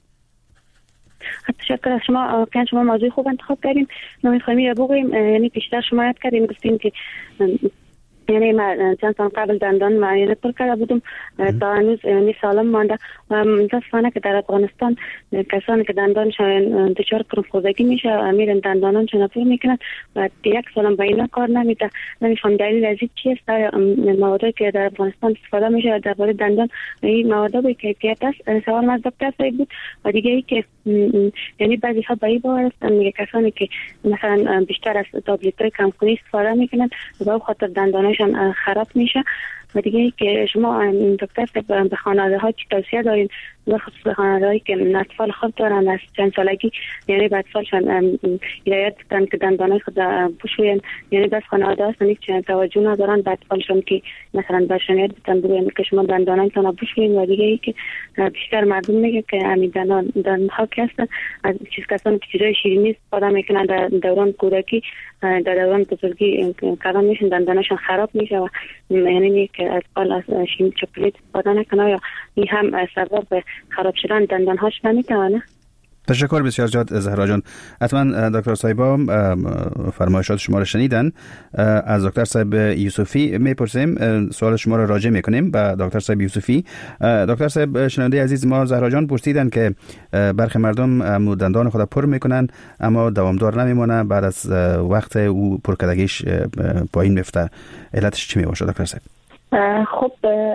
تشکر از شما که شما موضوع خوب انتخاب کردین. ما می‌خوایم بگوییم، یعنی بیشتر شما یاد کردین گفتین که یعنی من چند سال قبل دندان معاینه پر کرده بودم تا هنوز یعنی سالم مانده و متاسفانه که در افغانستان کسانی که دندانشان دچار کرم‌خوردگی میشه میرن دندانشان پر میکنن و یک سالم به اینا کار نمیده. نمیفهم دلیل از این چیست؟ موادی که در افغانستان استفاده میشه درباره دندان این مواد به کیفیت است؟ سوال از دکتر صاحب بود. و دیگه ای که یعنی بعضی ها به این باور هستن میگه کسانی که مثلا بیشتر از تابلت‌های کمخونی استفاده میکنن و به خاطر دندانشان خراب میشه. و دیگه که شما دکتر صاحب به خانواده ها چی توصیه دارین؟ به خصوص به خانواده هایی که اطفال خود دارن از چند سالگی یعنی به اطفالشان هدایت کردن که دندانای خود بشوین، یعنی بس خانواده هستن که توجه ندارن به اطفالشان که مثلا برشانیت بتن بگوین که شما دندانایتان بشوین. و دیگه ای که بیشتر مردم میگه که همین دندانها که هستن از کسانی که چیزای شیرینی استفاده میکنن در دوران کودکی در دوران بزرگی کدام میشن دندانشان خراب میشه و یعنی که اطفال از شیرینی چکلیت استفاده نکنه یا این هم سبب خراب شدن دندانهاش نمیتونه. تشکر بسیار زیاد زهرا جان. حتما دکتر صاحبا فرمایشات شما را شنیدن. از دکتر صاحب یوسفی میپرسیم، سوال شما را راجع میکنیم به دکتر صاحب یوسفی. دکتر صاحب شنونده عزیز ما زهرا جان پرسیدن که برخی مردم دندان خود پر میکنن اما دوامدار نمیمونه، بعد از وقت او پرکردگیش پایین میفته. علتش چی میباشه دکتر صاحب؟ خب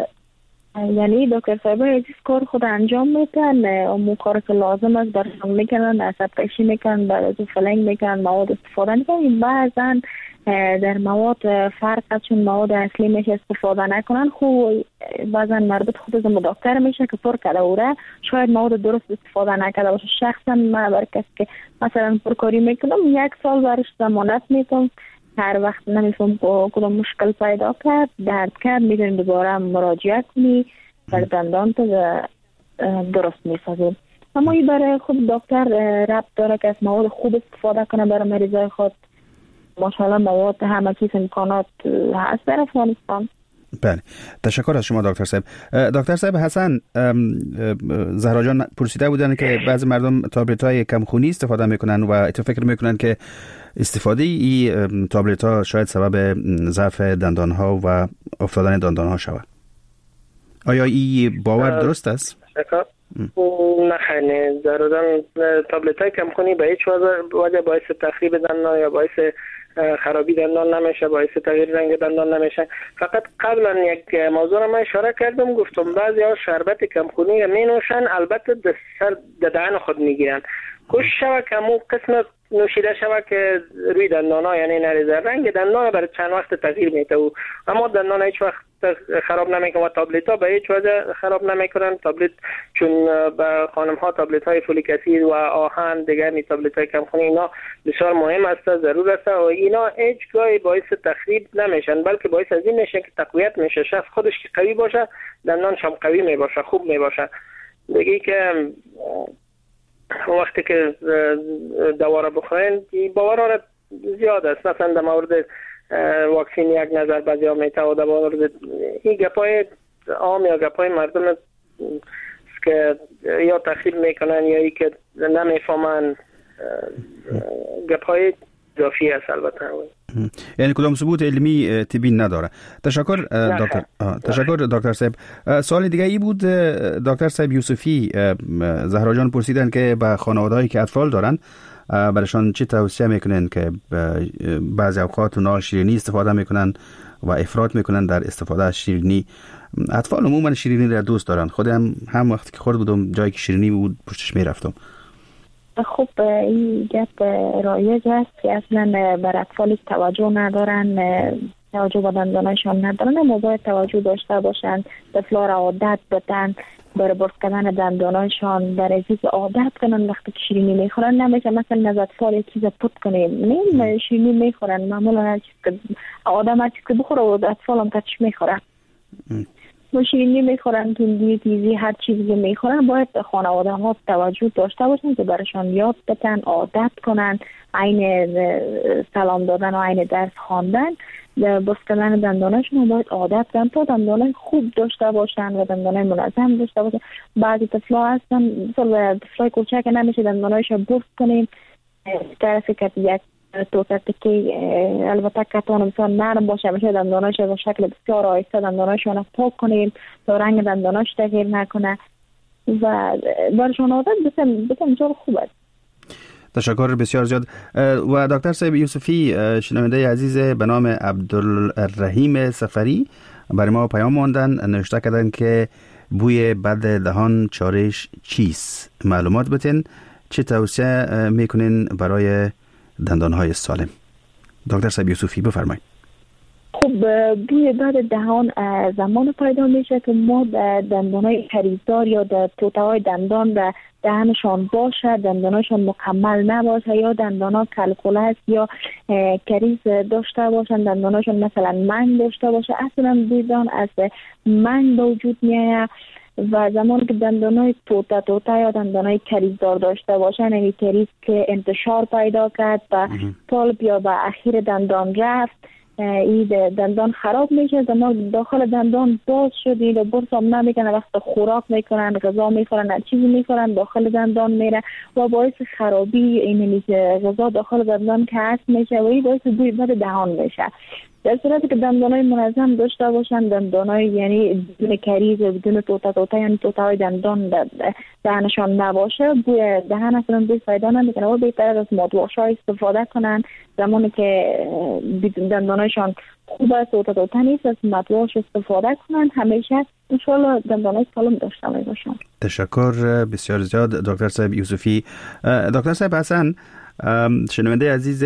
یعنی دکتر صاحب عزیز کار خود انجام میتن، اون کار که لازم است برشون میکنن، عصب کشی میکنن، بعد از فلنگ میکنن، مواد استفاده میکنن. بعضا در مواد فرق از چون مواد اصلی میشه استفاده نکنن. خوب بعضا مربوط خود از دکتر میشه که پر کرده اوره شاید مواد درست استفاده نکرده باشه. شخصا من برای کسی که مثلا پرکاری میکنم 1 سال برش ضمانت میکنم، هر وقت نمیفهم کدام مشکل پیدا کرد درد کرد میتونیم دوباره مراجعه کنی در دندان تو درست میسازیم. اما این برای خود دکتر ربط داره که از مواد خوب استفاده کنه برای مریضای خود. ماشاءالله مواد همه چیز امکانات هست در افغانستان. بله تشکر از شما دکتر صاحب. دکتر صاحب حسن، زهرا جان پرسیده بودن که بعضی مردم تابلت های کمخونی استفاده میکنن و فکر میکنن که استفاده این تابلت ها شاید سبب ضعف دندان ها و افتادن دندان ها شود. آیا این باور درست است؟ نه خیلی ضرورا تابلت های کمخونی به هیچ وجه باعث تخریب دندان یا باعث خرابی دندان نمیشه، باعث تغییر رنگ دندان نمیشه. فقط قبلا یک موضوع رو من اشاره کردم، گفتم بعضی ها شربت کمخونی می نوشن، البته دهن خود میگیرن. کوشش شود که همون قسم نوشیده شود که روی دندان ها یعنی نریزه، رنگ دندان برای چند وقت تغییر میده اما دندان هیچ وقت خراب نمیکنه و تابلت ها به هیچ وجه خراب نمیکنن. تابلت چون به خانم ها تابلت های فولیک اسید و آهن دیگه می تابلت های کمخونی اینا بسیار مهم است، ضرور است و اینا هیچگاهی باعث تخریب نمیشن، بلکه باعث از این میشه که تقویت میشه. شخص خودش که قوی باشه دندانش هم قوی میباشه، خوب میباشه. دیگه که وقتی که دوا را بخورین باور زیاد است. مثلا در مورد واکسین یک نظر بعضی ها میتونه در مورد این گپای عام یا گپای مردم که یا تخریب میکنن یا ای که نمیفهمن گپای اضافی است. البته یعنی کدام ثبوت علمی طبی نداره. تشکر دکتر. تشکر دکتر صاحب. سوال دیگه ای بود دکتر صاحب یوسفی، زهرا جان پرسیدن که به خانواده‌ای که اطفال دارن برایشان چی توصیه میکنن که بعضی اوقات اونا شیرینی استفاده میکنن و افراط میکنن در استفاده از شیرینی. اطفال عموما شیرینی را دوست دارن. خودم هم وقتی که خورد بودم جایی که شیرینی بود پشتش میرفتم. خب این گپ رایج است که اصلا بر اطفال توجه ندارن، توجه به دندانشان ندارن، اما باید توجه داشته باشن، طفلا را عادت بدن برای برس کردن دندانشان، برای چیز عادت کنن. وقتی که شیرینی میخورن نمیشه مثلا از اطفال یک چیز پت کنیم، نه شیرینی میخورن معمولا هر چیز که آدم هر چیز که بخوره و اطفال هم کچش میخورن. شیرینی میخورن، تندی تیزی هر چیزی میخورن، باید خانواده ها توجه داشته باشن که برشان یاد بدن، عادت کنن، عین سلام دادن و عین درس خواندن، بس کردن دندانشون باید عادت کنن تا دندانای خوب داشته باشن و دندانای منظم داشته باشن. بعضی طفلا هستن مثلا طفلای کوچک نمیشه دندانایش برس کنیم، طرفی که یک توسطه که البته کتان بسیار نرم باشه میشه دنداناش به شکل بسیار آهسته دنداناشون پاک کنیم تا رنگ دنداناش تغییر نکنه و برشان عادت بسیار خوب است. تشکر بسیار زیاد. و دکتر صاحب یوسفی، شنونده عزیز به نام عبدالرحیم سفری برای ما پیام ماندن، نوشته کردن که بوی بد دهان چارش چیست؟ معلومات بتین، چه توصیه میکنین برای دندانهای سالم؟ دکتر صاحب یوسفی بفرمایید. خب بوی بد دهان زمان پیدا میشه که ما دندانهای کریزدار یا توته‌های دندان در دهنشان باشه، دندانشان مکمل نباشه یا دندانا کلکل است یا کریز داشته باشن، دندانشان مثلا منگ داشته باشه، اصلا بویدان از منگ به وجود میاد. و زمان که دندانای توته یا دندانای کریزدار داشته باشن، یعنی کریز که انتشار پیدا کرد و قلب یا به اخیر دندان رفت، این دندان خراب میشه. زمان داخل دندان باز شد، این برس هم نمیکنه، وقت خوراک میکنن، غذا میخورن، چیزی میخورن داخل دندان میره و باعث خرابی این غذا داخل دندان که هست میشه و این باعث بوی بد دهان میشه. در صورتی که دندانای منظم داشته باشن، دندانای یعنی بدون کریز، بدون توته یعنی توته‌های دندان دهنشان نباشه، بوی دهن اصلا بوی پیدا نمیکنه و بهتر از ماواش‌ها استفاده کنن. زمانی که دندانایشان خوب است، توته نیست، از ماواش استفاده کنن، همیشه انشالله دندانای سالم داشته باشن. تشکر بسیار زیاد دکتر صاحب یوسفی. دکتر صاحب حسن، شنونده عزیز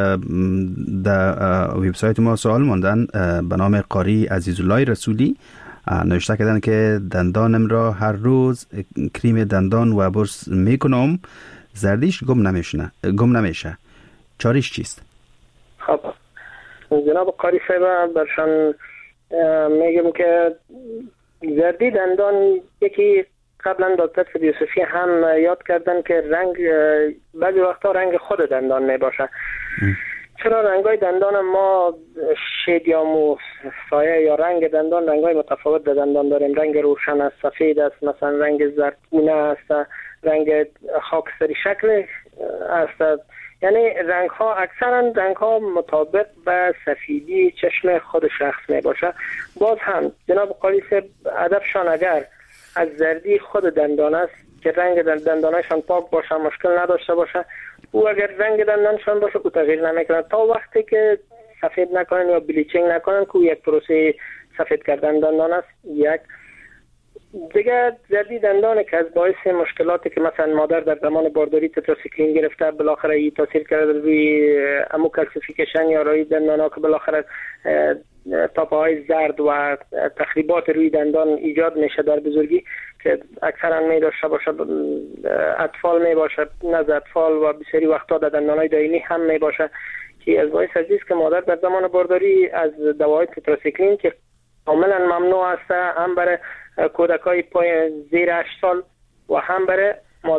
در وبسایت ما سوال ماندن به نام قاری عزیزالله رسولی، نوشته کردن که دندانم را هر روز کریم دندان و برس میکنم، زردیش گم نمیشه، چارش چیست؟ خب جناب قاری صاحب، برشان میگم که زردی دندان یکی قبلا دکتر صاحب یوسفی هم یاد کردن که رنگ بعضی وقتا رنگ خود دندان می باشه. چرا رنگای دندان ما شید یا سایه یا رنگ دندان رنگای متفاوت در دندان داریم. رنگ روشن است، سفید است، مثلا رنگ زردگونه است، رنگ خاکستری شکل است. یعنی رنگ ها اکثرا رنگ ها مطابق به سفیدی چشم خود شخص می باشه. باز هم جناب قاری صاحب ادبشان اگر از زردی خود دندان است که رنگ دندانشان پاک باشه، مشکل نداشته باشه، او اگر رنگ دندانشان باشه او تغییر نمیکنه تا وقتی که سفید نکنن یا بلیچینگ نکنن که یک پروسه سفید کردن دندان است. یک دیگه زردی دندان که از باعث مشکلاتی که مثلا مادر در زمان بارداری تتراسیکلین گرفته، بالاخره این تاثیر کرده روی امو کلسیفیکیشن یا روی دندان ها که بالاخره تاپه های زرد و تخریبات روی دندان ایجاد میشه در بزرگی که اکثرا می داشته باشه، اطفال می باشه، نزد اطفال و بسیاری وقتا در دندان های دائمی هم می باشه که از باعث عزیز که مادر در زمان بارداری از دواهای تتراسیکلین که کاملا ممنوع است، هم برای کودکای پای زیر 8 سال و هم برای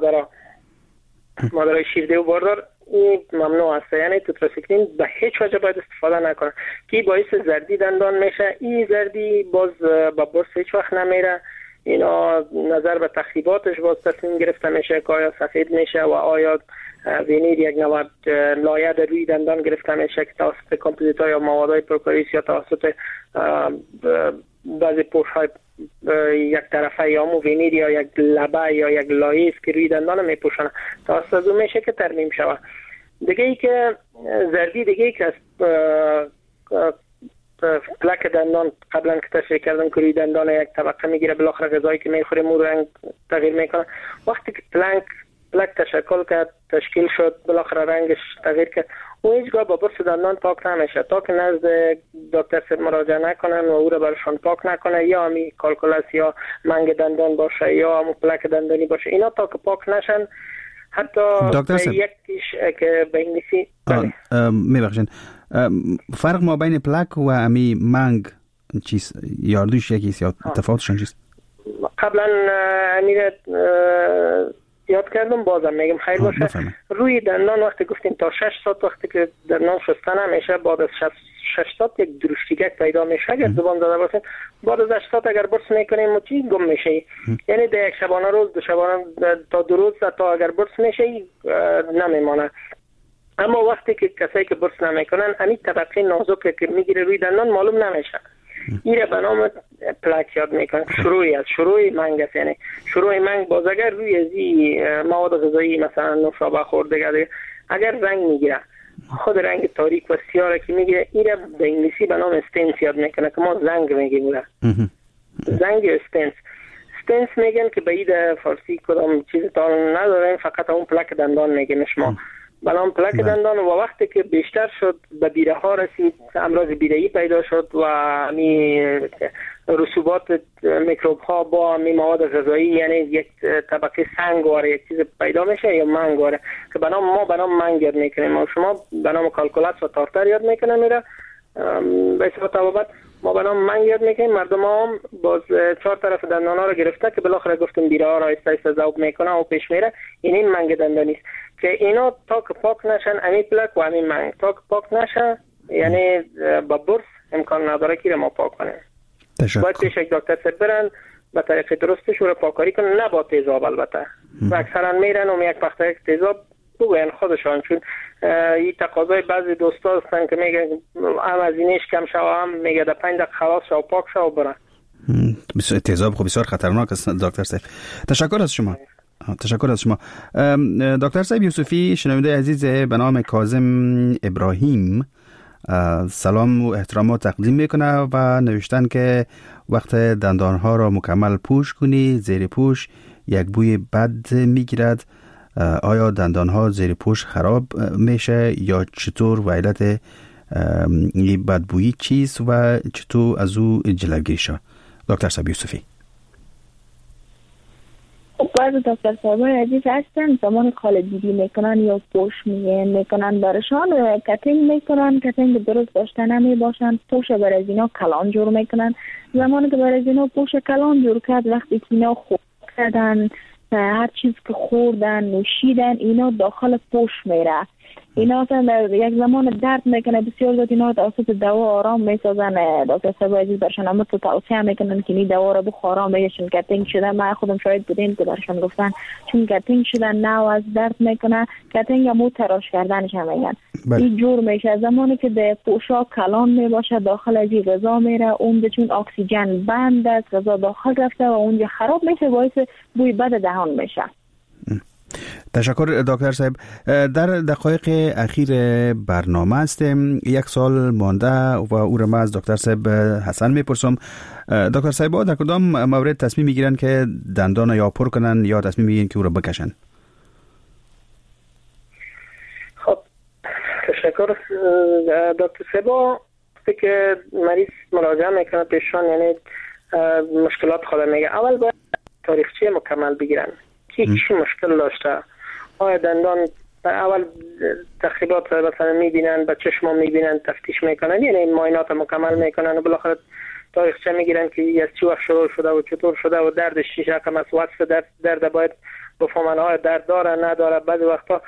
مادرای شیرده و باردار این ممنوع است. یعنی تتراسیکلین به هیچ وجه باید استفاده نکنه که باعث زردی دندان میشه. این زردی باز با برس هیچ وقت نمیره اینا نظر به تخریباتش باز تصمیم گرفته میشه که آیا سفید میشه و آیا وینیر یک نوع لایه در روی دندان گرفته میشه که توسط کامپوزیت ها یا موادهای پروکاریس یا توسط بعضی پوش های یک طرفه یا وینیر یا یک لبه یا یک لایه است که روی دندان میپوشنه توسط او میشه که ترمیم شود. دیگه ای که زردی دیگه ای که از پلاک دندان قبلا که تشریح کردم که روی دندان یک طبقه میگیره بالاخره غذایی که میخوریم اون رنگ تغییر میکنه. وقتی که پلاک تشکل کرد تشکیل شد بالاخره رنگش تغییر کرد و هیچگاه با برس دندان پاک نمیشه تا که نزد دکتر سر مراجعه نکنن و او را برشان پاک نکنه یا همی کالکولاس یا منگ دندان باشه یا همون پلاک دندانی باشه اینا تا که پاک نشن حتی یکیش که به انگلیسی میبخشین فرق ما بین پلاک و امی منگ چیز یاردوش یکیست یا تفاوتشون چیست؟ قبلا امیر یاد کردم بازم میگم خیر باشه. روی دندان وقتی گفتیم تا 6 ساعت وقتی که دندان شستن نمیشه بعد از 6 ساعت یک درشتیگک پیدا میشه اگر زبان زده باشه بعد از 8 ساعت اگر برس میکنیم چی گم میشه یعنی در یک شبانه روز دو شبانه تا 2 روز تا اگر برس میشه نمیمانه. اما وقتی که کسایی که برس نمیکنن همین طبقه نازک که میگیره روی دندان معلوم نمیشه ایره به نام پلاک یاد میکنن. شروع منگ است یعنی شروع منگ باز اگر روی ازی مواد غذایی مثلا نوشابه خورده اگر رنگ میگیره خود رنگ تاریک و سیاه که میگیره ایره به انگلیسی به نام استنس یاد میکنه که ما زنگ میگیم زنگ استنس میگن که به اید فارسی کدام چیز تا نداره فقط اون پلاک دندان میگیم شما بنام پلاک دندان و وقتی که بیشتر شد به بیره ها رسید امراض بیره‌ای پیدا شد و رسوبات میکروب ها با مواد غذایی یعنی یک طبقه سنگ واره یک چیز پیدا میشه یا منگ واره که ما به نام منگ یاد میکنیم و شما به نام کالکولاس و تارتر یاد میکنه میره به حساب طبابت ما به نام منگ یاد میکنیم. مردم هم باز 4 طرف دندان ها رو گرفته که بالاخره گفتیم بیره ها را آهسته ذوب میکنه و پیش میره این منگ دندانی است که اینا تا که پاک نشن امی پلاک و امی منگ تا که پاک نشن یعنی با برس امکان نداره که ما پاک کنیم. باید پیش یک دکتر سر برن به طریق درستش رو پاکاری کنن نه با تیزاب البته و اکثرا میرن و یک پخته تیزاب بگوین خودشان چون این تقاضای بعضی دوستا هستن که میگن هم از اینش کم شو هم میگه در 5 دقیقه خلاص شو پاک شو برن. تیزاب خب بسیار خطرناک است دکتر صاحب. تشکر از شما. دکتر صاحب یوسفی شنونده عزیز به نام کاظم ابراهیم سلام و احترامات تقدیم میکنه و نوشتن که وقت دندانها را مکمل پوش کنی زیر پوش یک بوی بد میگیرد. آیا دندانها زیر پوش خراب میشه یا چطور و علت این بدبویی چیست و چطور از او جلوگیری شود؟ دکتر صاحب یوسفی. بعضی دکتر صاحبای عزیز هستن زمان کاله‌گیری میکنن یا پوش میکنن برشان کتینگ میکنن کتینگ درست داشته نمی باشن پوش بر از اینا کلان جور میکنن. زمانی که بر از اینا پوش کلان جور کرد وقتی که اینا خورد کردن هر چیز که خوردن نوشیدن اینا داخل پوش میره اینا اصلا یک زمان درد میکنه بسیار زیاد اینا توسط دوا آرام میسازن. دکتر صاحب عزیز برشان اما تو توصیه میکنن که این دوا رو بخور آرام بگه چون کتینگ شده. من خودم شاید بودیم که برشان گفتن چون کتینگ شده نه از درد میکنه کتینگ هم تراش کردنش هم میگن این جور میشه. زمانی که در پوشا کلان میباشه داخل از این غذا میره اون چون اکسیژن بند است غذا داخل رفته و اونجا خراب میشه باعث بوی بد دهان میشه. تشکر دکتر صاحب. در دقایق اخیر برنامه است 1 سال مانده و او را من از دکتر صاحب حسن میپرسم. دکتر صاحب در کدام مورد تصمیم میگیرن که دندان یا پر کنن یا تصمیم میگیرن که او را بکشن؟ خب تشکر دکتر صاحب. که مریض مراجعه میکنه پیشان یعنی مشکلات خود میگه اول باید تاریخچه مکمل بگیرن که چی مشکل داشته. آیا دندان اول تخریبات مثلا میبینن به چشم میبینن تفتیش میکنن یعنی معاینات مکمل میکنن و بالاخره تاریخچه میگیرن که از چی وقت شروع شده و چطور شده و دردش چی شکم است وصف درد باید بفهمن های درد داره نداره. بعضی وقتا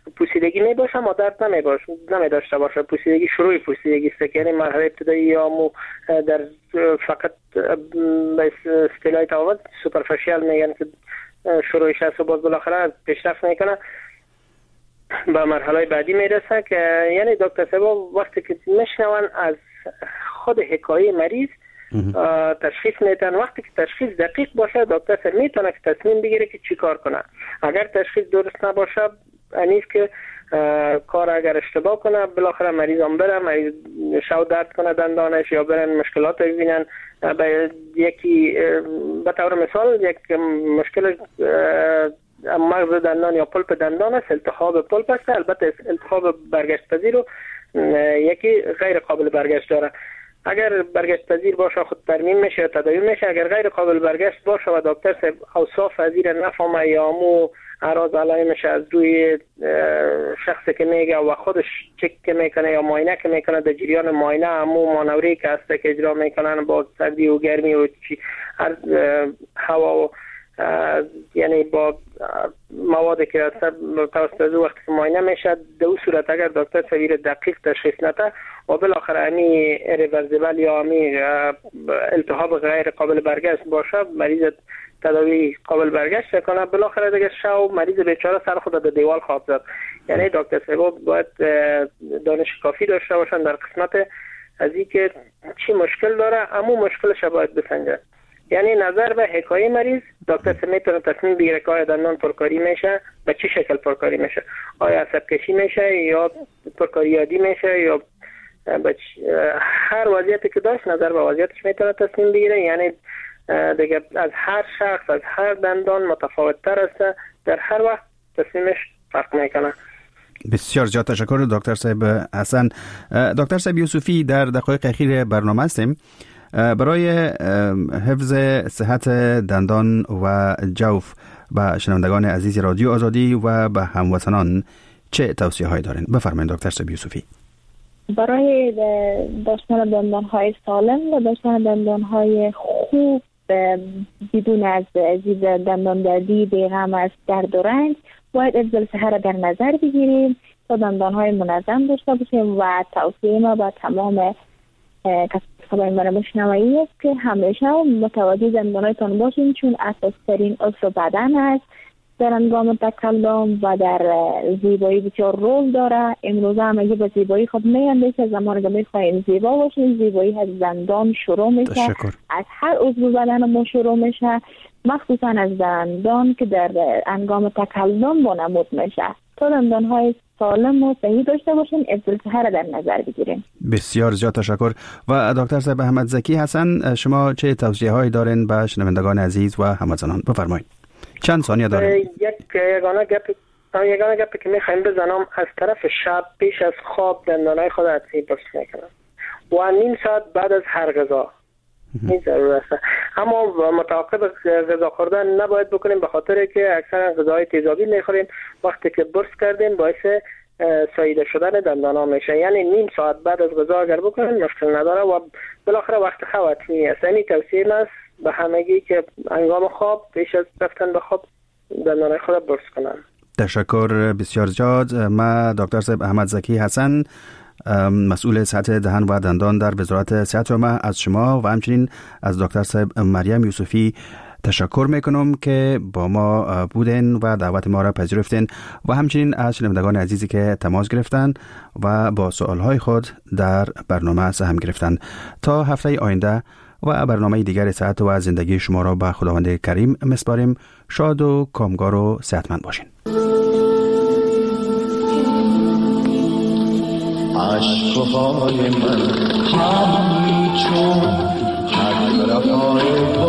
پوسیدگی می باشه اما درد نمی داشته باشه. پوسیدگی شروع پوسیدگی است، یعنی مرحله ابتدایی یا مو در فقط به اصطلاح تعاون سوپرفیشال میگن که شروعش است و باز بالاخره پیشرفت میکنه به مرحله بعدی میرسه که یعنی دکتر صاحب وقتی که میشنون از خود حکایه مریض تشخیص میتن. وقتی که تشخیص دقیق باشه دکتر صاحب میتونه که تصمیم بگیره که چی کار کنه. اگر تشخیص درست نباشه انیست که کار اگر اشتباه کنه بالاخره مریض هم بره، مریض شو درد کنه دندانش یا برن مشکلات ببینن. یکی به طور مثال یک مشکل مغز دندان یا پلپ دندان است، التهاب پلپ است. البته التهاب برگشت پذیر و یکی غیر قابل برگشت داره. اگر برگشت پذیر باشه خود ترمیم میشه تداوی میشه. اگر غیر قابل برگشت باشه و دکتر صاحب اوصاف پذیر نفهمه یا مو اعراض علائمش از روی شخصی که میگه و خودش چک میکنه یا معاینه که میکنه در جریان معاینه امو مانوری که هست که اجرا میکنن با سردی و گرمی و هوا و یعنی با موادی که توسط وقتی که معاینه میشه در اون صورت اگر دکتر صاحب دقیق تشخیص نده و بالاخره امی ریورسیبل یا امی التهاب غیر قابل برگشت باشه مریض تداوی قابل برگشت کنه بالاخره دیگه شو مریض بیچاره سر خود به دیوال خواب زد. یعنی دکتر صاحب باید دانش کافی داشته باشن در قسمت از اینکه چی مشکل داره اما مشکلش باید بسنجه. یعنی نظر به حکایه مریض دکتر صاحب میتونه تصمیم بگیره که آیا دندان پرکاری میشه به چه شکل پرکاری میشه، آیا عصب کشی میشه یا پرکاری عادی میشه یا هر وضعیتی که داشت نظر به وضعیتش میتونه تصمیم بگیره. یعنی دیگه از هر شخص از هر دندان متفاوت تر است، در هر وقت تصمیمش فرق میکنه. بسیار زیاد تشکر دکتر صاحب حسن. دکتر صاحب یوسفی در دقایق اخیر برنامه هستیم. برای حفظ صحت دندان و جوف به شنوندگان عزیز رادیو آزادی و به هموطنان چه توصیه هایی دارین؟ بفرمایید دکتر صاحب یوسفی. برای داشتن دندان‌های سالم و داشتن دندان‌های خوب بدون از دندان دردی، بیغم از درد و رنج باید افضل صحت را در نظر بگیریم تا دندان‌های منظم داشته باشیم و توصیه ما با تمام کسانی من مشنوایی است که همیشه متوجه دندان‌هایتان باشیم چون اساس‌ترین عضو بدن است در هنگام تکلم و در زیبایی بسیار رول داره. امروز هم اگه به زیبایی خود میاندیشه زمانی که میخواهیم زیبا باشیم زیبایی از دندان شروع میشه. از هر عضو بدن ما شروع میشه، مخصوصا از دندان که در هنگام تکلم با نمود میشه. تا دندان‌های سالم و صحیح داشته باشیم افضل صحت را در نظر بگیریم. بسیار زیاد تشکر. و دکتر صاحب احمد زکی حسن شما چه توصیه هایی دارین به شنوندگان عزیز و هموطنان؟ بفرمایید. چند ثانیه داریم. یگانه گپی که میخوایم بزنم از طرف شب پیش از خواب دندانای خود عطسی برش میکنم و نیم ساعت بعد از هر غذا این ضرور است. اما متعاقب غذا خوردن نباید بکنیم به خاطر که اکثر غذاهای تیزابی میخوریم. وقتی که برس کردیم باعث ساییده شدن دندانا میشه. یعنی نیم ساعت بعد از غذا اگر بکنیم مشکل نداره و بالاخره وقت خواب عطسی است. این توصیه است به همگی که هنگام خواب پیش از رفتن به خواب دندانای خود برس کنن. تشکر بسیار زیاد. ما دکتر صاحب احمد زکی حسن مسئول صحت دهن و دندان در وزارت صحت و ما از شما و همچنین از دکتر صاحب مریم یوسفی تشکر میکنم که با ما بودن و دعوت ما را پذیرفتین و همچنین از شنوندگان عزیزی که تماس گرفتن و با سوالهای خود در برنامه سهم گرفتن. تا هفته آینده و برنامه دیگر صحت و زندگی شما را به خداوند کریم میسپاریم. شاد و کامگار و صحتمند باشین. عشقهای من همچون هر طرفای